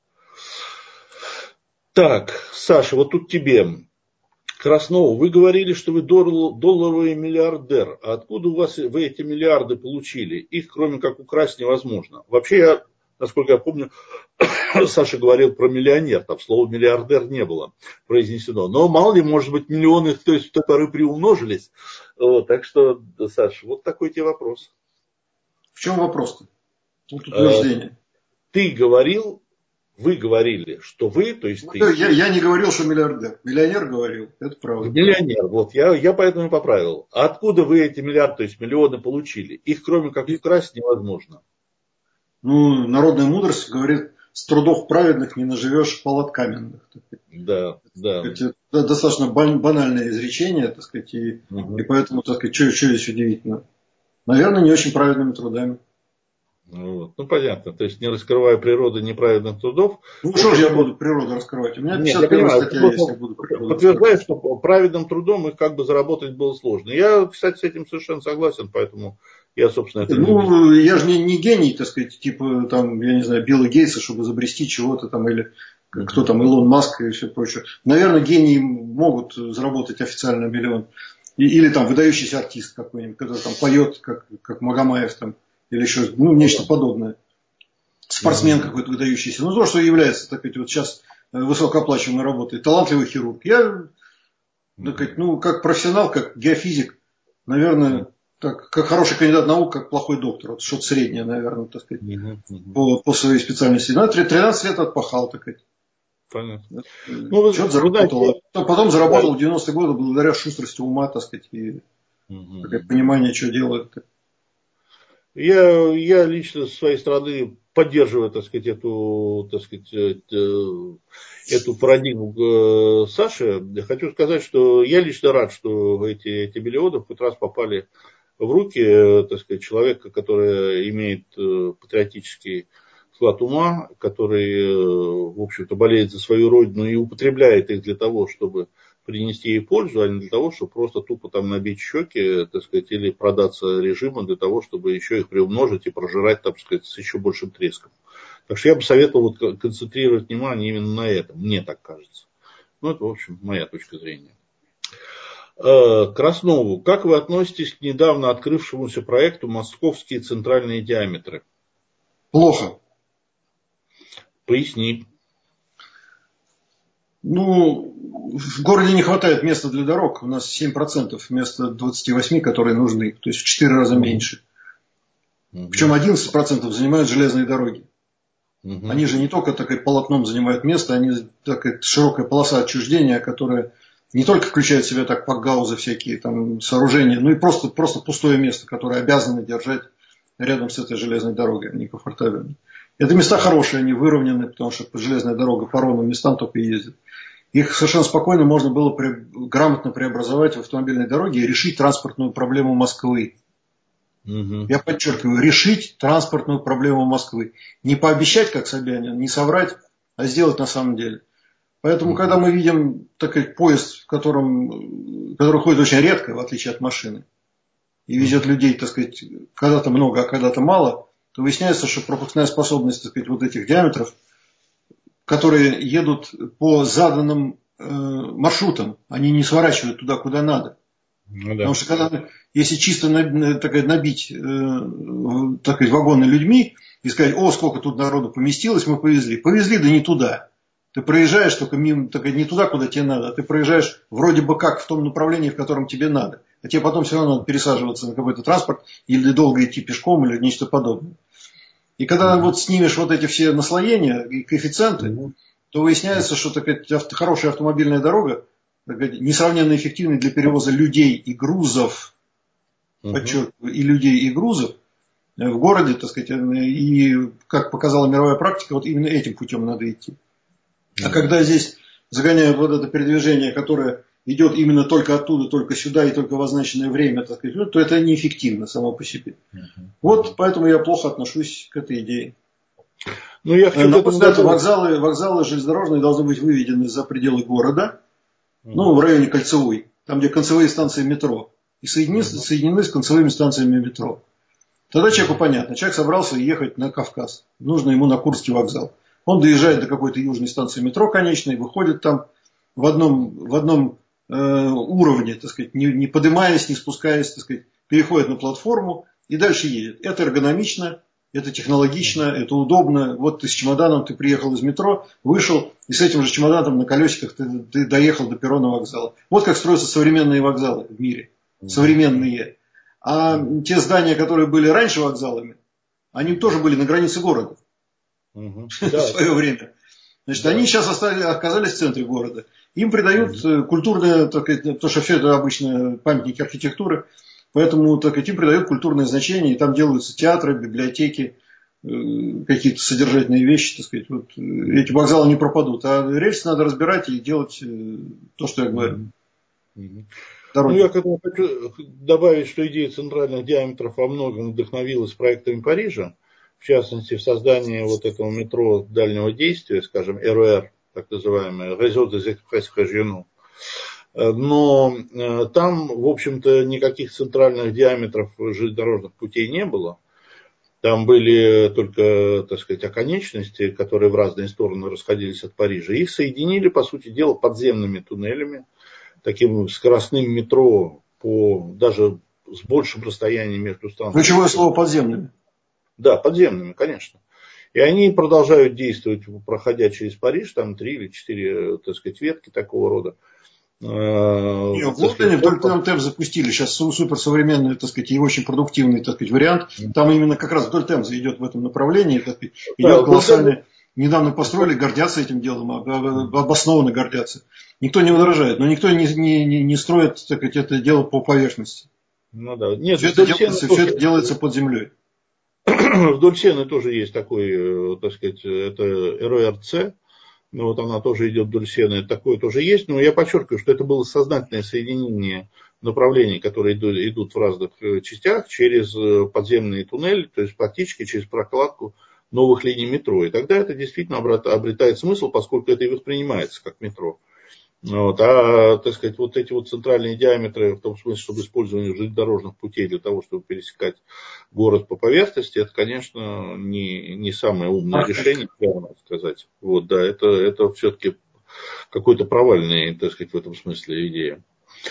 Так, Саша, вот тут тебе. Краснова, вы говорили, что вы долларовый миллиардер. А откуда у вас вы эти миллиарды получили? Их, кроме как украсть, невозможно. Вообще, я, насколько я помню, Саша говорил про миллионер. Там слова миллиардер не было произнесено. Но мало ли, может быть, миллионы, то есть, которые приумножились. Вот, так что, Саша, вот такой тебе вопрос. В чем вопрос-то? Вот утверждение. Ты говорил, вы говорили, что вы, то есть ты... Я не говорил, что миллиардер. Миллионер говорил, это правда. Миллионер, вот, я поэтому и поправил. А откуда вы эти миллиарды, то есть миллионы получили? Их, кроме как украсть, невозможно. Ну, народная мудрость говорит, с трудов праведных не наживешь палат каменных. Да, да. Это достаточно банальное изречение, так сказать, и поэтому, так сказать, что здесь удивительно? Наверное, не очень праведными трудами. Вот. Ну, понятно. То есть, не раскрывая природы неправедных трудов. Ну, что же я буду природу раскрывать? У меня 51 статья есть, я буду природу подтверждаю, что праведным трудом их как бы заработать было сложно. Я, кстати, с этим совершенно согласен, поэтому я, собственно, это Ну, я же не гений, так сказать, типа, там, я не знаю, Билла Гейтса, чтобы изобрести чего-то там, или кто там, Илон Маск и все прочее. Наверное, гении могут заработать официально миллион. Или там выдающийся артист какой-нибудь, который там поет, как Магомаев там, или еще, ну, нечто подобное. Спортсмен какой-то выдающийся. Ну, то, что является, так сказать, вот сейчас высокооплачиваемой работой. Талантливый хирург. Я, так сказать, ну, как профессионал, как геофизик, наверное, так, как хороший кандидат наук, как плохой доктор. Вот что-то среднее, наверное, так сказать, по своей специальности. Ну, 13 лет отпахал, так сказать. Понятно. Ну, что-то заработал. Потом заработал в 90-е годы благодаря шустрости ума, так сказать, и понимание, что делают. Я лично с своей стороны поддерживаю, так сказать, эту парадигму Саши. Хочу сказать, что я лично рад, что эти миллионы хоть раз попали в руки, так сказать, человека, который имеет патриотический склад ума, который, в общем-то, болеет за свою родину и употребляет их для того, чтобы принести ей пользу, а не для того, чтобы просто тупо там набить щеки, так сказать, или продаться режиму для того, чтобы еще их приумножить и прожирать, так сказать, с еще большим треском. Так что я бы советовал вот концентрировать внимание именно на этом, мне так кажется. Ну, это, в общем, моя точка зрения. Краснову, как вы относитесь к недавно открывшемуся проекту «Московские центральные диаметры»? Плохо. Поясни. Ну, в городе не хватает места для дорог. У нас 7% вместо 28%, которые нужны. То есть в 4 раза меньше. Причем 11% занимают железные дороги. Они же не только так, полотном занимают место, они так, широкая полоса отчуждения, которая не только включает в себя так пакгаузы всякие там сооружения, но и просто пустое место, которое обязаны держать рядом с этой железной дорогой, они комфортабельны. Это места хорошие, они выровнены, потому что железная дорога по ровным местам только ездит. Их совершенно спокойно можно было грамотно преобразовать в автомобильные дороги и решить транспортную проблему Москвы. Я подчеркиваю, решить транспортную проблему Москвы. Не пообещать, как Собянин, не соврать, а сделать на самом деле. Поэтому, когда мы видим такой поезд, который ходит очень редко, в отличие от машины, и везет людей, так сказать, когда-то много, а когда-то мало, то выясняется, что пропускная способность, так сказать, вот этих диаметров, которые едут по заданным маршрутам, они не сворачивают туда, куда надо. Ну, да. Потому что если чисто набить так сказать, вагоны людьми и сказать, о, сколько тут народу поместилось, мы повезли. Повезли, да не туда. Ты проезжаешь только мимо, только не туда, куда тебе надо, а ты проезжаешь вроде бы как в том направлении, в котором тебе надо. А тебе потом все равно надо пересаживаться на какой-то транспорт или долго идти пешком или нечто подобное. И когда вот снимешь вот эти все наслоения и коэффициенты, то выясняется, что такая хорошая автомобильная дорога, несравненно эффективная для перевоза людей и грузов, подчеркиваю, и людей и грузов в городе, так сказать, и как показала мировая практика, вот именно этим путем надо идти. А когда здесь загоняют вот это передвижение, которое идет именно только оттуда, только сюда и только в означенное время, так сказать, то это неэффективно само по себе. Вот поэтому я плохо отношусь к этой идее. Ну, на мой взгляд, вокзалы железнодорожные должны быть выведены за пределы города, ну, в районе Кольцевой, там, где концевые станции метро, и соединены с концевыми станциями метро. Тогда человеку понятно, человек собрался ехать на Кавказ, нужно ему на Курский вокзал. Он доезжает до какой-то южной станции метро конечной, выходит там в одном уровне, так сказать, не поднимаясь, не спускаясь, так сказать, переходит на платформу и дальше едет. Это эргономично, это технологично, это удобно. Вот ты с чемоданом, ты приехал из метро, вышел, и с этим же чемоданом на колесиках ты доехал до перрона вокзала. Вот как строятся современные вокзалы в мире. Современные. А те здания, которые были раньше вокзалами, они тоже были на границе города. В свое время. Значит, они сейчас оказались в центре города. Им придают культурное, так сказать, потому что все это обычно памятники архитектуры, поэтому так сказать, им придают культурное значение, и там делаются театры, библиотеки, какие-то содержательные вещи, так сказать. Вот, эти вокзалы не пропадут, а рельсы надо разбирать и делать то, что я говорю. Ну, я хочу добавить, что идея центральных диаметров во многом вдохновилась проектами Парижа. В частности, в создании вот этого метро дальнего действия, скажем, РЭР, так называемое, Réseau des Express Régionaux. Но там, в общем-то, никаких центральных диаметров железнодорожных путей не было. Там были только, так сказать, оконечности, которые в разные стороны расходились от Парижа. Их соединили, по сути дела, подземными туннелями, таким скоростным метро, даже с большим расстоянием между станциями. Ключевое слово подземными. Да, подземными, конечно. И они продолжают действовать, проходя через Париж, там 3 или 4, так сказать, ветки такого рода. В Лондоне только Темс запустили, сейчас суперсовременный, так сказать, и очень продуктивный, так сказать, вариант. Там именно как раз вдоль Темза идет в этом направлении, так сказать, идет колоссальный. Недавно построили, гордятся этим делом, обоснованно гордятся. Никто не возражает, но никто не строит, так сказать, это дело по поверхности. Ну да. Нет, все это делается под землей. Вдоль Сены тоже есть такой, так сказать, это РОРЦ. Ну, вот она тоже идет вдоль Сены, такое тоже есть. Но я подчеркиваю, что это было сознательное соединение направлений, которые идут в разных частях через подземные туннели, то есть практически через прокладку новых линий метро. И тогда это действительно обретает смысл, поскольку это и воспринимается как метро. Вот. А, так сказать, вот эти вот центральные диаметры, в том смысле, чтобы использование железнодорожных путей для того, чтобы пересекать город по поверхности, это, конечно, не самое умное решение, можно сказать. Вот, да, это все-таки какой-то провальный, так сказать, в этом смысле идея.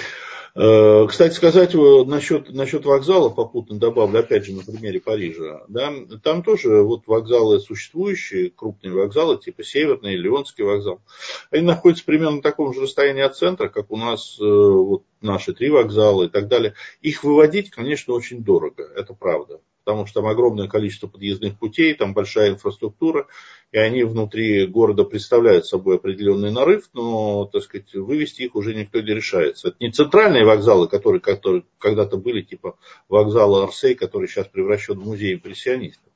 Кстати сказать, насчет вокзалов попутно добавлю, опять же, на примере Парижа. Да, там тоже вот вокзалы существующие, крупные вокзалы, типа Северный, Лионский вокзал, они находятся примерно на таком же расстоянии от центра, как у нас вот наши 3 вокзала и так далее. Их выводить, конечно, очень дорого, это правда. Потому что там огромное количество подъездных путей, там большая инфраструктура, и они внутри города представляют собой определенный нарыв, но, так сказать, вывести их уже никто не решается. Это не центральные вокзалы, которые когда-то были, типа вокзала Орсей, который сейчас превращен в музей импрессионистов,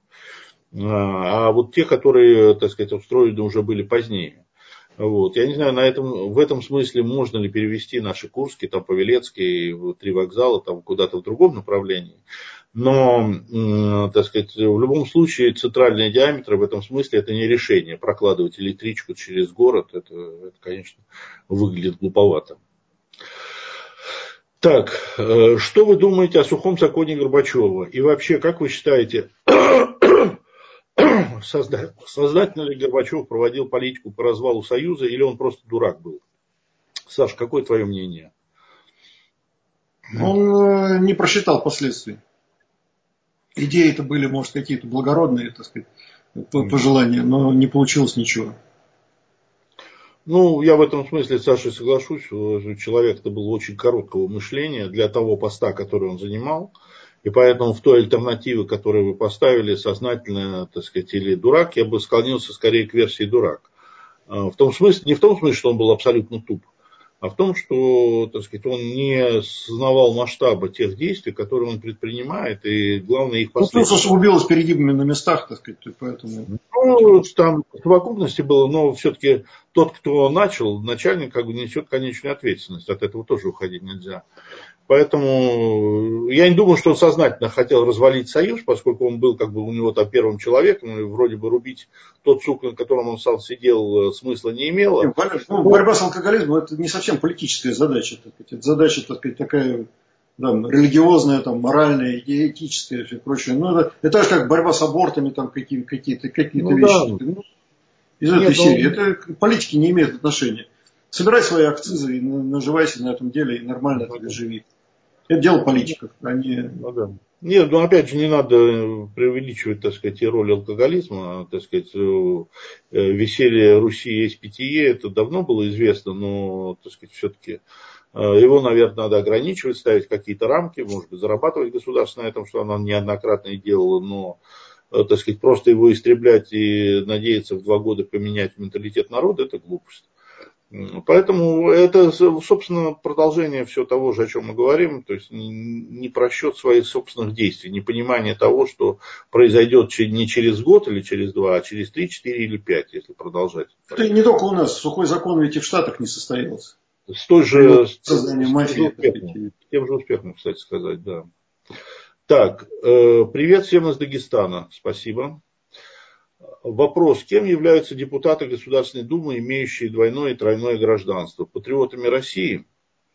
а вот те, которые, так сказать, устроены уже были позднее. Вот. Я не знаю, в этом смысле можно ли перевести наши Курские, там, Павелецкие, 3 вокзала там, куда-то в другом направлении. Но, так сказать, в любом случае центральные диаметры в этом смысле это не решение. Прокладывать электричку через город, это конечно, выглядит глуповато. Так, что вы думаете о сухом законе Горбачева? И вообще, как вы считаете, сознательно ли Горбачев проводил политику по развалу Союза, или он просто дурак был? Саш, какое твое мнение? Он не просчитал последствий. Идеи-то были, может, какие-то благородные, так сказать, пожелания, но не получилось ничего. Ну, я в этом смысле с Сашей соглашусь. Человек-то был очень короткого мышления для того поста, который он занимал. И поэтому в той альтернативе, которую вы поставили, сознательно, так сказать, или дурак, я бы склонился скорее к версии дурак. В том смысле, не в том смысле, что он был абсолютно туп, а в том, что, так сказать, он не осознавал масштаба тех действий, которые он предпринимает, и главное их последствия. Ну, плюс усугубилось с перегибами на местах, так сказать, поэтому... Ну, там в совокупности было, но все-таки тот, кто начал, начальник как бы несет конечную ответственность, от этого тоже уходить нельзя. Поэтому я не думаю, что он сознательно хотел развалить Союз, поскольку он был как бы у него там первым человеком, и вроде бы рубить тот сук, на котором он сам сидел, смысла не имело. Борьба с алкоголизмом — это не совсем политическая задача. Так сказать. Это задача, так сказать, такая там, религиозная, там, моральная, этическая и все прочее. Ну, это же как борьба с абортами, там, какие-то Ну, вещи. да. Из этой серии. Это к политике не имеет отношения. Собирай свои акцизы и наживайся на этом деле, и нормально так живи. Это дело политиков, а не... Ну, да. Нет, ну опять же не надо преувеличивать, так сказать, и роль алкоголизма, так сказать, веселье Руси есть питье, это давно было известно, но, так сказать, все-таки его, наверное, надо ограничивать, ставить какие-то рамки, может быть, зарабатывать государство на этом, что оно неоднократно и делало, но, так сказать, просто его истреблять и надеяться в 2 года поменять менталитет народа, это глупость. Поэтому это, собственно, продолжение всего того же, о чем мы говорим, то есть не просчет своих собственных действий, не понимание того, что произойдет не через год или через 2, а через 3, 4 или 5, если продолжать. Это не только у нас, сухой закон ведь и в Штатах не состоялся. С тем же успехом, кстати сказать, да. Так, привет всем из Дагестана, спасибо. Вопрос. Кем являются депутаты Государственной Думы, имеющие двойное и тройное гражданство? Патриотами России?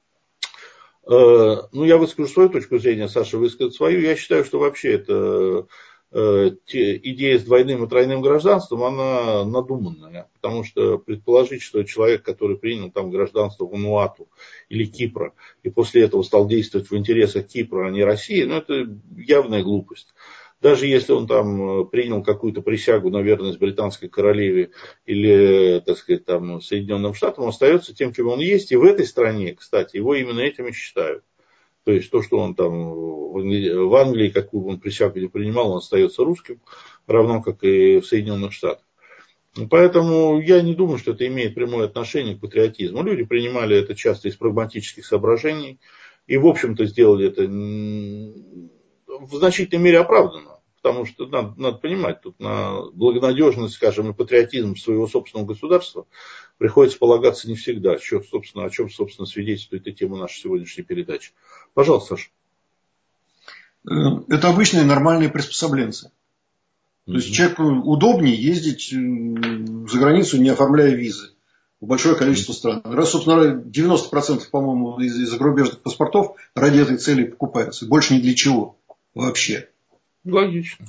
Ну, я выскажу свою точку зрения, Саша выскажет свою. Я считаю, что вообще эта идея с двойным и тройным гражданством, она надуманная. Потому что предположить, что человек, который принял там гражданство Вануату или Кипра, и после этого стал действовать в интересах Кипра, а не России, ну, это явная глупость. Даже если он там принял какую-то присягу на верность британской королеве или, так сказать, там, Соединенным Штатам, он остается тем, кем он есть. И в этой стране, кстати, его именно этим и считают. То есть то, что он там в Англии, какую бы он присягу не принимал, он остается русским, равно как и в Соединенных Штатах. Поэтому я не думаю, что это имеет прямое отношение к патриотизму. Люди принимали это часто из прагматических соображений. И, в общем-то, сделали это в значительной мере оправданно, потому что надо понимать, тут на благонадежность, скажем, и патриотизм своего собственного государства приходится полагаться не всегда, о чем, собственно, свидетельствует и тема нашей сегодняшней передачи. Пожалуйста, Саша. Это обычные нормальные приспособленцы. То есть человеку удобнее ездить за границу, не оформляя визы в большое количество стран. Раз, собственно, 90%, по-моему, из зарубежных паспортов ради этой цели покупаются. Больше ни для чего. Вообще. Логично.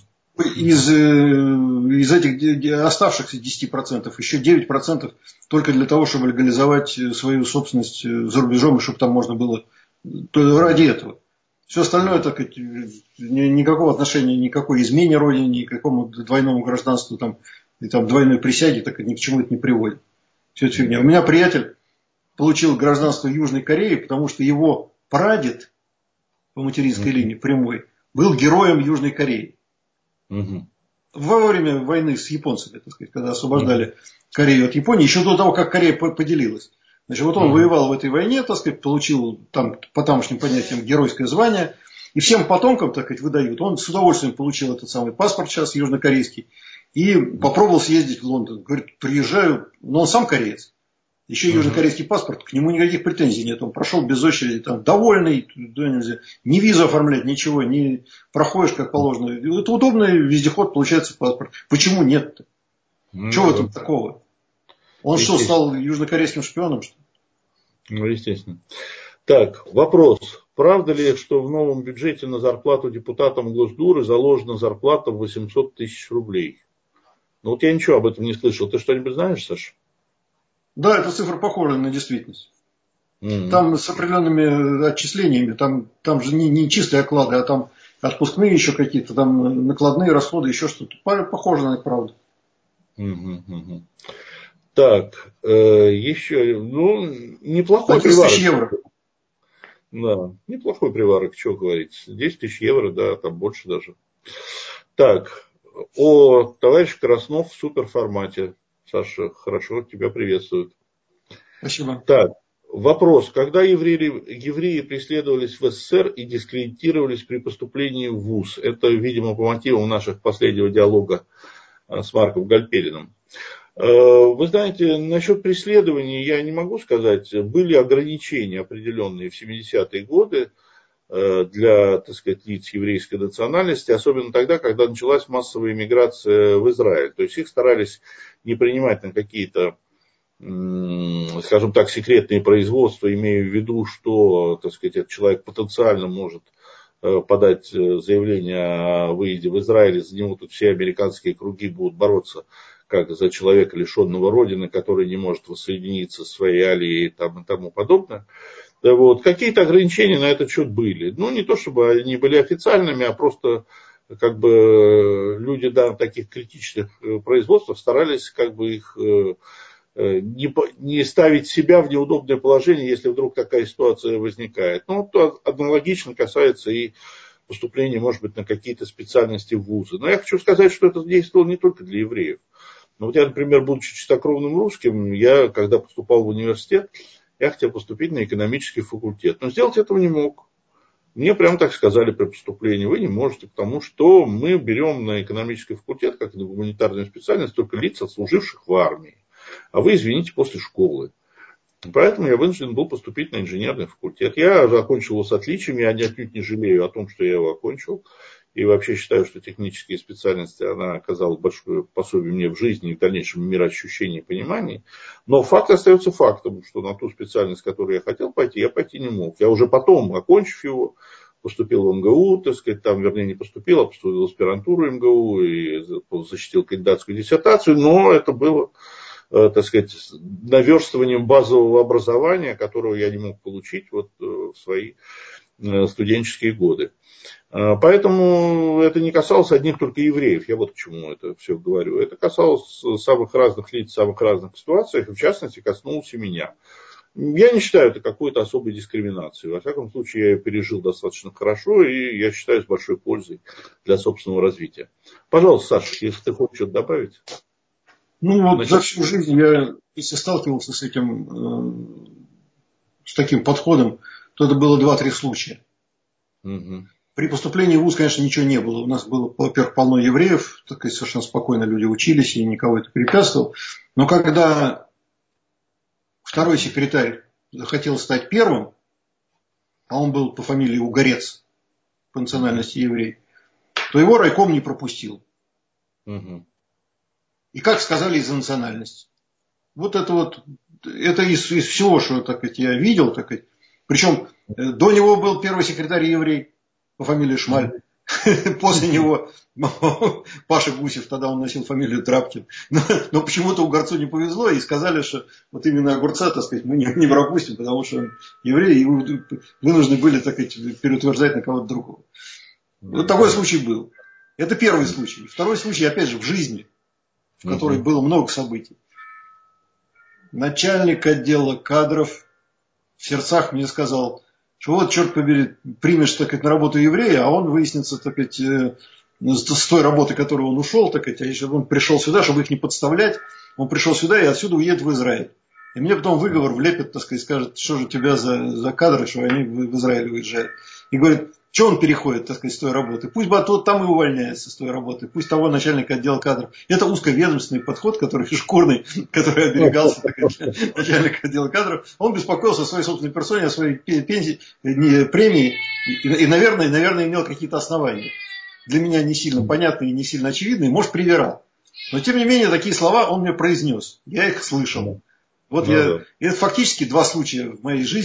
Из этих оставшихся 10%, еще 9% только для того, чтобы легализовать свою собственность за рубежом, и чтобы там можно было ради этого. Все остальное, так сказать, никакого отношения, никакой измене родине, никакому двойному гражданству, там, и там двойной присяге, так ни к чему это не приводит. Все это фигня. У меня приятель получил гражданство Южной Кореи, потому что его прадед по материнской линии прямой был героем Южной Кореи. Во время войны с японцами, так сказать, когда освобождали Корею от Японии, еще до того, как Корея поделилась. Значит, вот он воевал в этой войне, так сказать, получил там, по тамошним понятиям геройское звание. И всем потомкам, так сказать, выдают. Он с удовольствием получил этот самый паспорт сейчас, южнокорейский. И попробовал съездить в Лондон. Говорит, приезжаю, но он сам кореец. Еще южнокорейский паспорт, к нему никаких претензий нет. Он прошел без очереди, там, довольный, ни визу оформлять, ничего, не проходишь как положено. Это удобный вездеход, получается паспорт. Почему нет-то? Чего в этом такого? Он что, стал южнокорейским шпионом, что ли? Ну, естественно. Так, вопрос. Правда ли, что в новом бюджете на зарплату депутатам Госдумы заложена зарплата в 800 тысяч рублей? Ну вот я ничего об этом не слышал. Ты что-нибудь знаешь, Саша? Да, эта цифра похожа на действительность. Mm-hmm. Там с определенными отчислениями, там же не чистые оклады, а там отпускные еще какие-то, там накладные расходы, еще что-то. Похоже на это, правда. Mm-hmm. Так, еще, ну, неплохой 11 приварок. тысяч евро. Да, неплохой приварок, что говорить. 10 тысяч евро, да, там больше даже. Так, товарищ Краснов в суперформате. Саша, хорошо, тебя приветствуют. Спасибо. Так, вопрос. Когда евреи преследовались в СССР и дискредитировались при поступлении в ВУЗ? Это, видимо, по мотивам наших последнего диалога с Марком Гальпериным. Вы знаете, насчет преследований я не могу сказать. Были ограничения определенные в 70-е годы для, так сказать, лиц еврейской национальности, особенно тогда, когда началась массовая иммиграция в Израиль. То есть их старались не принимать на какие-то, скажем так, секретные производства, имея в виду, что, так сказать, этот человек потенциально может подать заявление о выезде в Израиль, и за него тут все американские круги будут бороться как за человека, лишенного родины, который не может воссоединиться с своей алией и тому подобное. Вот. Какие-то ограничения на этот счет были. Ну, не то, чтобы они были официальными, а просто как бы люди на таких критичных производствах старались как бы их не ставить себя в неудобное положение, если вдруг такая ситуация возникает. Ну, то аналогично касается и поступления, может быть, на какие-то специальности в вузы. Но я хочу сказать, что это действовало не только для евреев. Но вот я, например, будучи чистокровным русским, я, когда поступал в университет, я хотел поступить на экономический факультет. Но сделать этого не мог. Мне прямо так сказали при поступлении: вы не можете, потому что мы берем на экономический факультет, как и на гуманитарную специальность, только лиц, отслуживших в армии. А вы, извините, после школы. Поэтому я вынужден был поступить на инженерный факультет. Я закончил его с отличием, я отнюдь не жалею о том, что я его окончил. И вообще считаю, что технические специальности, она оказала большое пособие мне в жизни и в дальнейшем мироощущении и понимании. Но факт остается фактом, что на ту специальность, которую я хотел пойти, я пойти не мог. Я уже потом, окончив его, поступил в МГУ, так сказать, там, вернее, не поступил, а поступил в аспирантуру МГУ и защитил кандидатскую диссертацию, но это было, так сказать, наверстыванием базового образования, которого я не мог получить вот в свои студенческие годы. Поэтому это не касалось одних только евреев. Я вот к чему это все говорю. Это касалось самых разных лиц, самых разных ситуаций, и в частности коснулось и меня. Я не считаю это какой-то особой дискриминацией. Во всяком случае, я ее пережил достаточно хорошо, и я считаю с большой пользой для собственного развития. Пожалуйста, Саша, если ты хочешь что-то добавить. Ну вот за всю жизнь я, если сталкивался с таким подходом, то это было 2-3 случая. Угу. При поступлении в ВУЗ, конечно, ничего не было. У нас было, во-первых, полно евреев, так сказать, совершенно спокойно люди учились, и никого это препятствовал. Но когда второй секретарь захотел стать первым, а он был по фамилии Угорец, по национальности еврей, то его райком не пропустил. Угу. И как сказали, из-за национальности. Вот это из всего, что так сказать, я видел, так сказать. Причем до него был первый секретарь еврей по фамилии Шмаль. После него Паша Гусев, тогда он носил фамилию Трапкин. Но почему-то Угорцу не повезло, и сказали, что вот именно Огурца, так сказать, мы не пропустим, потому что он еврей, и вынуждены были, так сказать, переутверждать на кого-то другого. Вот такой случай был. Это первый случай. Второй случай, опять же, в жизни, в которой было много событий. Начальник отдела кадров в сердцах мне сказал, что вот, черт побери, примешь, так сказать, на работу еврея, а он выяснится, так сказать, с той работы, которой он ушел, так сказать, а если он пришел сюда, чтобы их не подставлять, он пришел сюда и отсюда уедет в Израиль. И мне потом выговор влепят, так сказать, скажет, что же у тебя за кадры, что они в Израиль уезжают. И говорит, что он переходит, так сказать, с той работы? Пусть бы там и увольняется с той работы, пусть того начальника отдела кадров. Это узковедомственный подход, который шкурный, который оберегался, так сказать, начальника отдела кадров. Он беспокоился о своей собственной персоне, о своей пенсии, премии и, наверное, имел какие-то основания. Для меня не сильно понятные и не сильно очевидные, может, привирал. Но, тем не менее, такие слова он мне произнес. Я их слышал. Вот это фактически 2 случая в моей жизни,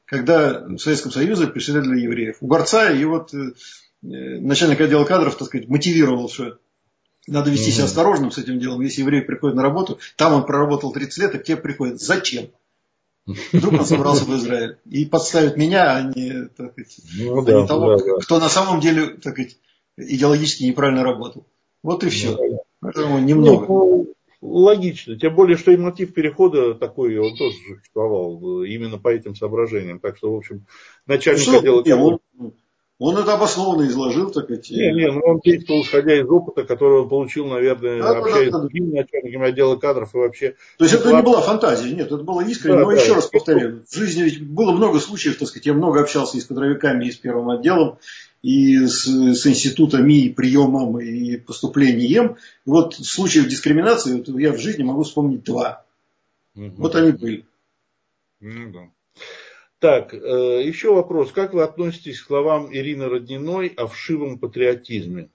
когда в Советском Союзе преследовали евреев. Угорца и вот начальник отдела кадров, так сказать, мотивировал, что надо вести себя осторожным с этим делом. Если еврей приходит на работу, там он проработал 30 лет, и к тебе приходит. Зачем? Вдруг он собрался в Израиль. И подставит меня, а не, так сказать, не того, кто на самом деле, так сказать, идеологически неправильно работал. Вот и все. Поэтому немного. Логично. Тем более, что и мотив перехода такой, он тоже существовал. Именно по этим соображениям. Так что, в общем, начальник отдела... Он это обоснованно изложил, так сказать. Он действовал, исходя из опыта, который он получил, наверное, общаясь с другими начальниками отдела кадров и вообще. То есть это не была фантазия, нет, это было искренне. Но еще раз повторяю, в жизни ведь было много случаев, так сказать, я много общался и с кадровиками, и с первым отделом, и с институтами, и приемом, и поступлением. Вот случаев дискриминации вот я в жизни могу вспомнить 2. Вот они были. Так, еще вопрос. Как вы относитесь к словам Ирины Родниной о вшивом патриотизме?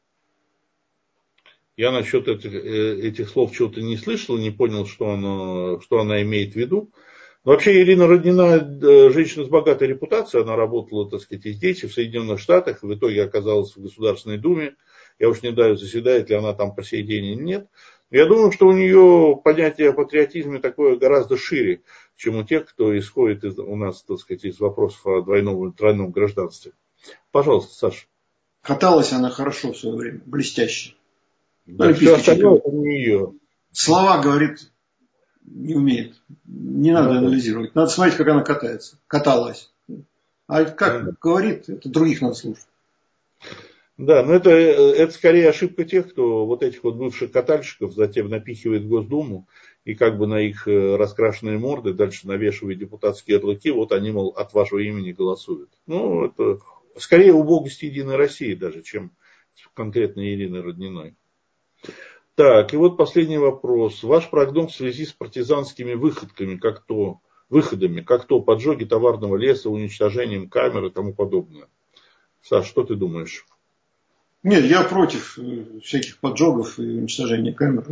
Я насчет этих слов чего-то не слышал, не понял, что она имеет в виду. Но вообще Ирина Роднина женщина с богатой репутацией. Она работала, так сказать, и здесь, и в Соединенных Штатах. В итоге оказалась в Государственной Думе. Я уж не знаю, заседает ли она там по сей день или нет. Я думаю, что у нее понятие о патриотизме такое гораздо шире, чем у тех, кто исходит у нас, так сказать, из вопросов о двойном и тройном гражданстве. Пожалуйста, Саша. Каталась она хорошо в свое время, блестяще. Да, все остальное у нее. Слова, говорит, не умеет. Не надо анализировать. Надо смотреть, как она катается. Каталась. А как говорит, это других надо слушать. Да, но это скорее ошибка тех, кто вот этих вот бывших катальщиков затем напихивает в Госдуму и как бы на их раскрашенные морды дальше навешивает депутатские ярлыки, вот они, мол, от вашего имени голосуют. Ну, это скорее убогость Единой России даже, чем конкретно Ирины Родниной. Так, и вот последний вопрос. Ваш прогноз в связи с партизанскими выходами, как то поджоги товарного леса, уничтожением камер и тому подобное. Саш, что ты думаешь? Нет, я против всяких поджогов и уничтожения камер.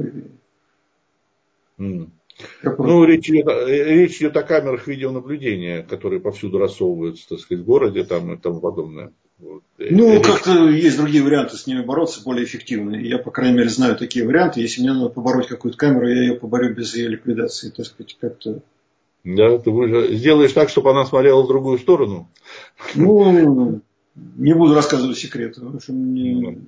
Ну, речь идет о камерах видеонаблюдения, которые повсюду рассовываются, так сказать, в городе там, и тому подобное. Вот. Ну, как-то есть другие варианты с ними бороться, более эффективные. Я, по крайней мере, знаю такие варианты. Если мне надо побороть какую-то камеру, я ее поборю без ее ликвидации. Так сказать, как-то... Да, ты сделаешь так, чтобы она смотрела в другую сторону? Ну, не буду рассказывать секреты. В общем,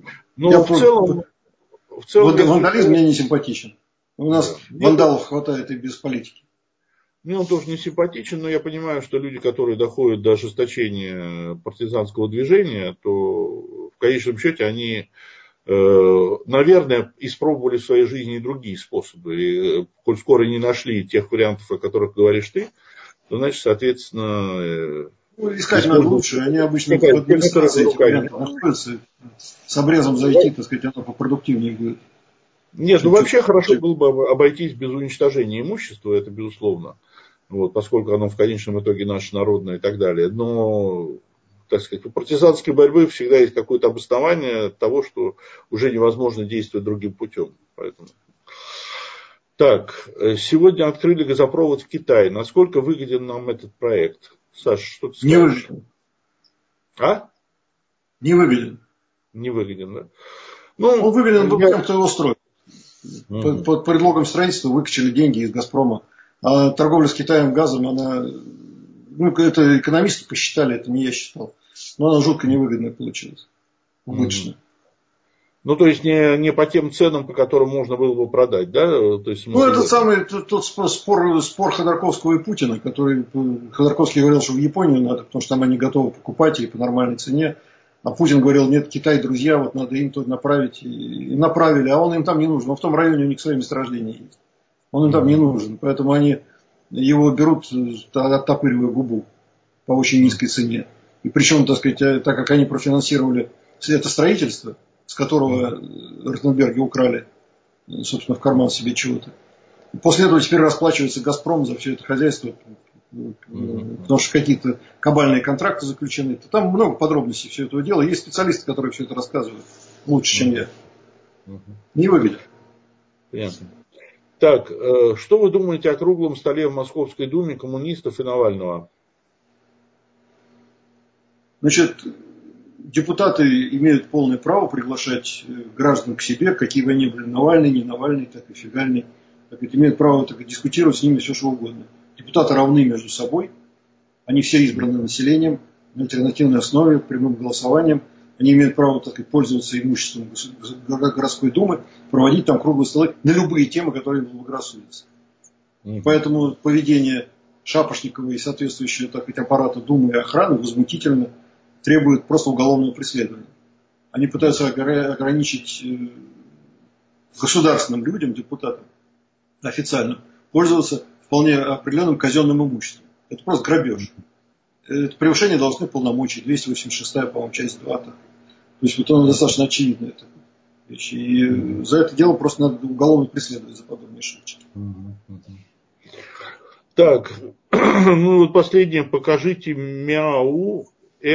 в целом вандализм мне не симпатичен. У нас вандалов хватает и без политики. Мне он тоже не симпатичен, но я понимаю, что люди, которые доходят до ожесточения партизанского движения, то в конечном счете они, наверное, испробовали в своей жизни и другие способы. И коль скоро не нашли тех вариантов, о которых говоришь ты, то, значит, соответственно... Искать надо лучше. Они обычно в администрации этих вариантов находятся. С обрезом зайти, так сказать, оно попродуктивнее будет. Нет, ну вообще хорошо было бы обойтись без уничтожения имущества, это безусловно. Вот, поскольку оно в конечном итоге наше народное и так далее. Но, так сказать, у партизанской борьбы всегда есть какое-то обоснование того, что уже невозможно действовать другим путем. Поэтому. Так, сегодня открыли газопровод в Китае. Насколько выгоден нам этот проект? Саша, что ты скажешь? Не выгоден. А? Не выгоден. Не выгоден, да? Ну, он выгоден был тем, кто его строит. Под предлогом строительства выкачали деньги из «Газпрома». А торговля с Китаем газом, она... Ну, это экономисты посчитали, это не я считал. Но она жутко невыгодная получилась. Убыточная. Ну, то есть, не по тем ценам, по которым можно было бы продать, да? То есть, ну, это самый тот спор Ходорковского и Путина, который Ходорковский говорил, что в Японию надо, потому что там они готовы покупать и по нормальной цене. А Путин говорил, нет, Китай, друзья, вот надо им тут направить. И направили, а он им там не нужен. Но в том районе у них свои месторождения есть. Он им там не нужен. Поэтому они его берут, оттопыривая губу по очень низкой цене. И причем, так сказать, так как они профинансировали это строительство, с которого Ротенберги украли, собственно, в карман себе чего-то. После этого теперь расплачивается «Газпром» за все это хозяйство, потому что какие-то кабальные контракты заключены. Там много подробностей всего этого дела. Есть специалисты, которые все это рассказывают лучше, чем я. Не выгоден. Понятно. Так, что вы думаете о круглом столе в Московской Думе коммунистов и Навального? Значит, депутаты имеют полное право приглашать граждан к себе, какие бы они были, Навальный, не Навальный, так и Фигальный. Так это имеют право так, дискутировать с ними все, что угодно. Депутаты равны между собой. Они все избраны населением на альтернативной основе, прямым голосованием. Они имеют право так сказать, пользоваться имуществом городской думы, проводить там круглые столы на любые темы, которые им заблагорассудятся. Поэтому поведение Шапошникова и соответствующего так сказать, аппарата думы и охраны возмутительно, требует просто уголовного преследования. Они пытаются ограничить государственным людям, депутатам, официально, пользоваться вполне определенным казенным имуществом. Это просто грабеж. Это превышение должностных полномочий, 286-я, по-моему, часть 2. То есть вот оно достаточно очевидно. Это вещь. И за это дело просто надо уголовно преследовать за подобные шутки. Так, ну вот последнее, покажите мяу,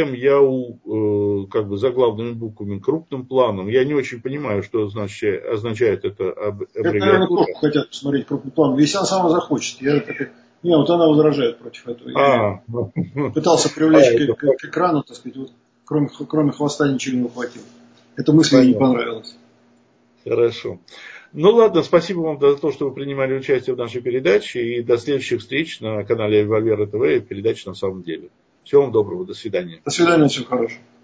как бы заглавными буквами, крупным планом. Я не очень понимаю, что означает это аббревиатура. Это, наверное, тоже хотят посмотреть крупный план. Если она сама захочет. Вот она возражает против этого. Я пытался привлечь к экрану, так сказать, вот, кроме хвоста ничего не ухватил. Эта мысль мне не понравилась. Хорошо. Ну ладно, спасибо вам за то, что вы принимали участие в нашей передаче. И до следующих встреч на канале Револьвера ТВ и передачи «На самом деле». Всего вам доброго, до свидания. До свидания, всего хорошего.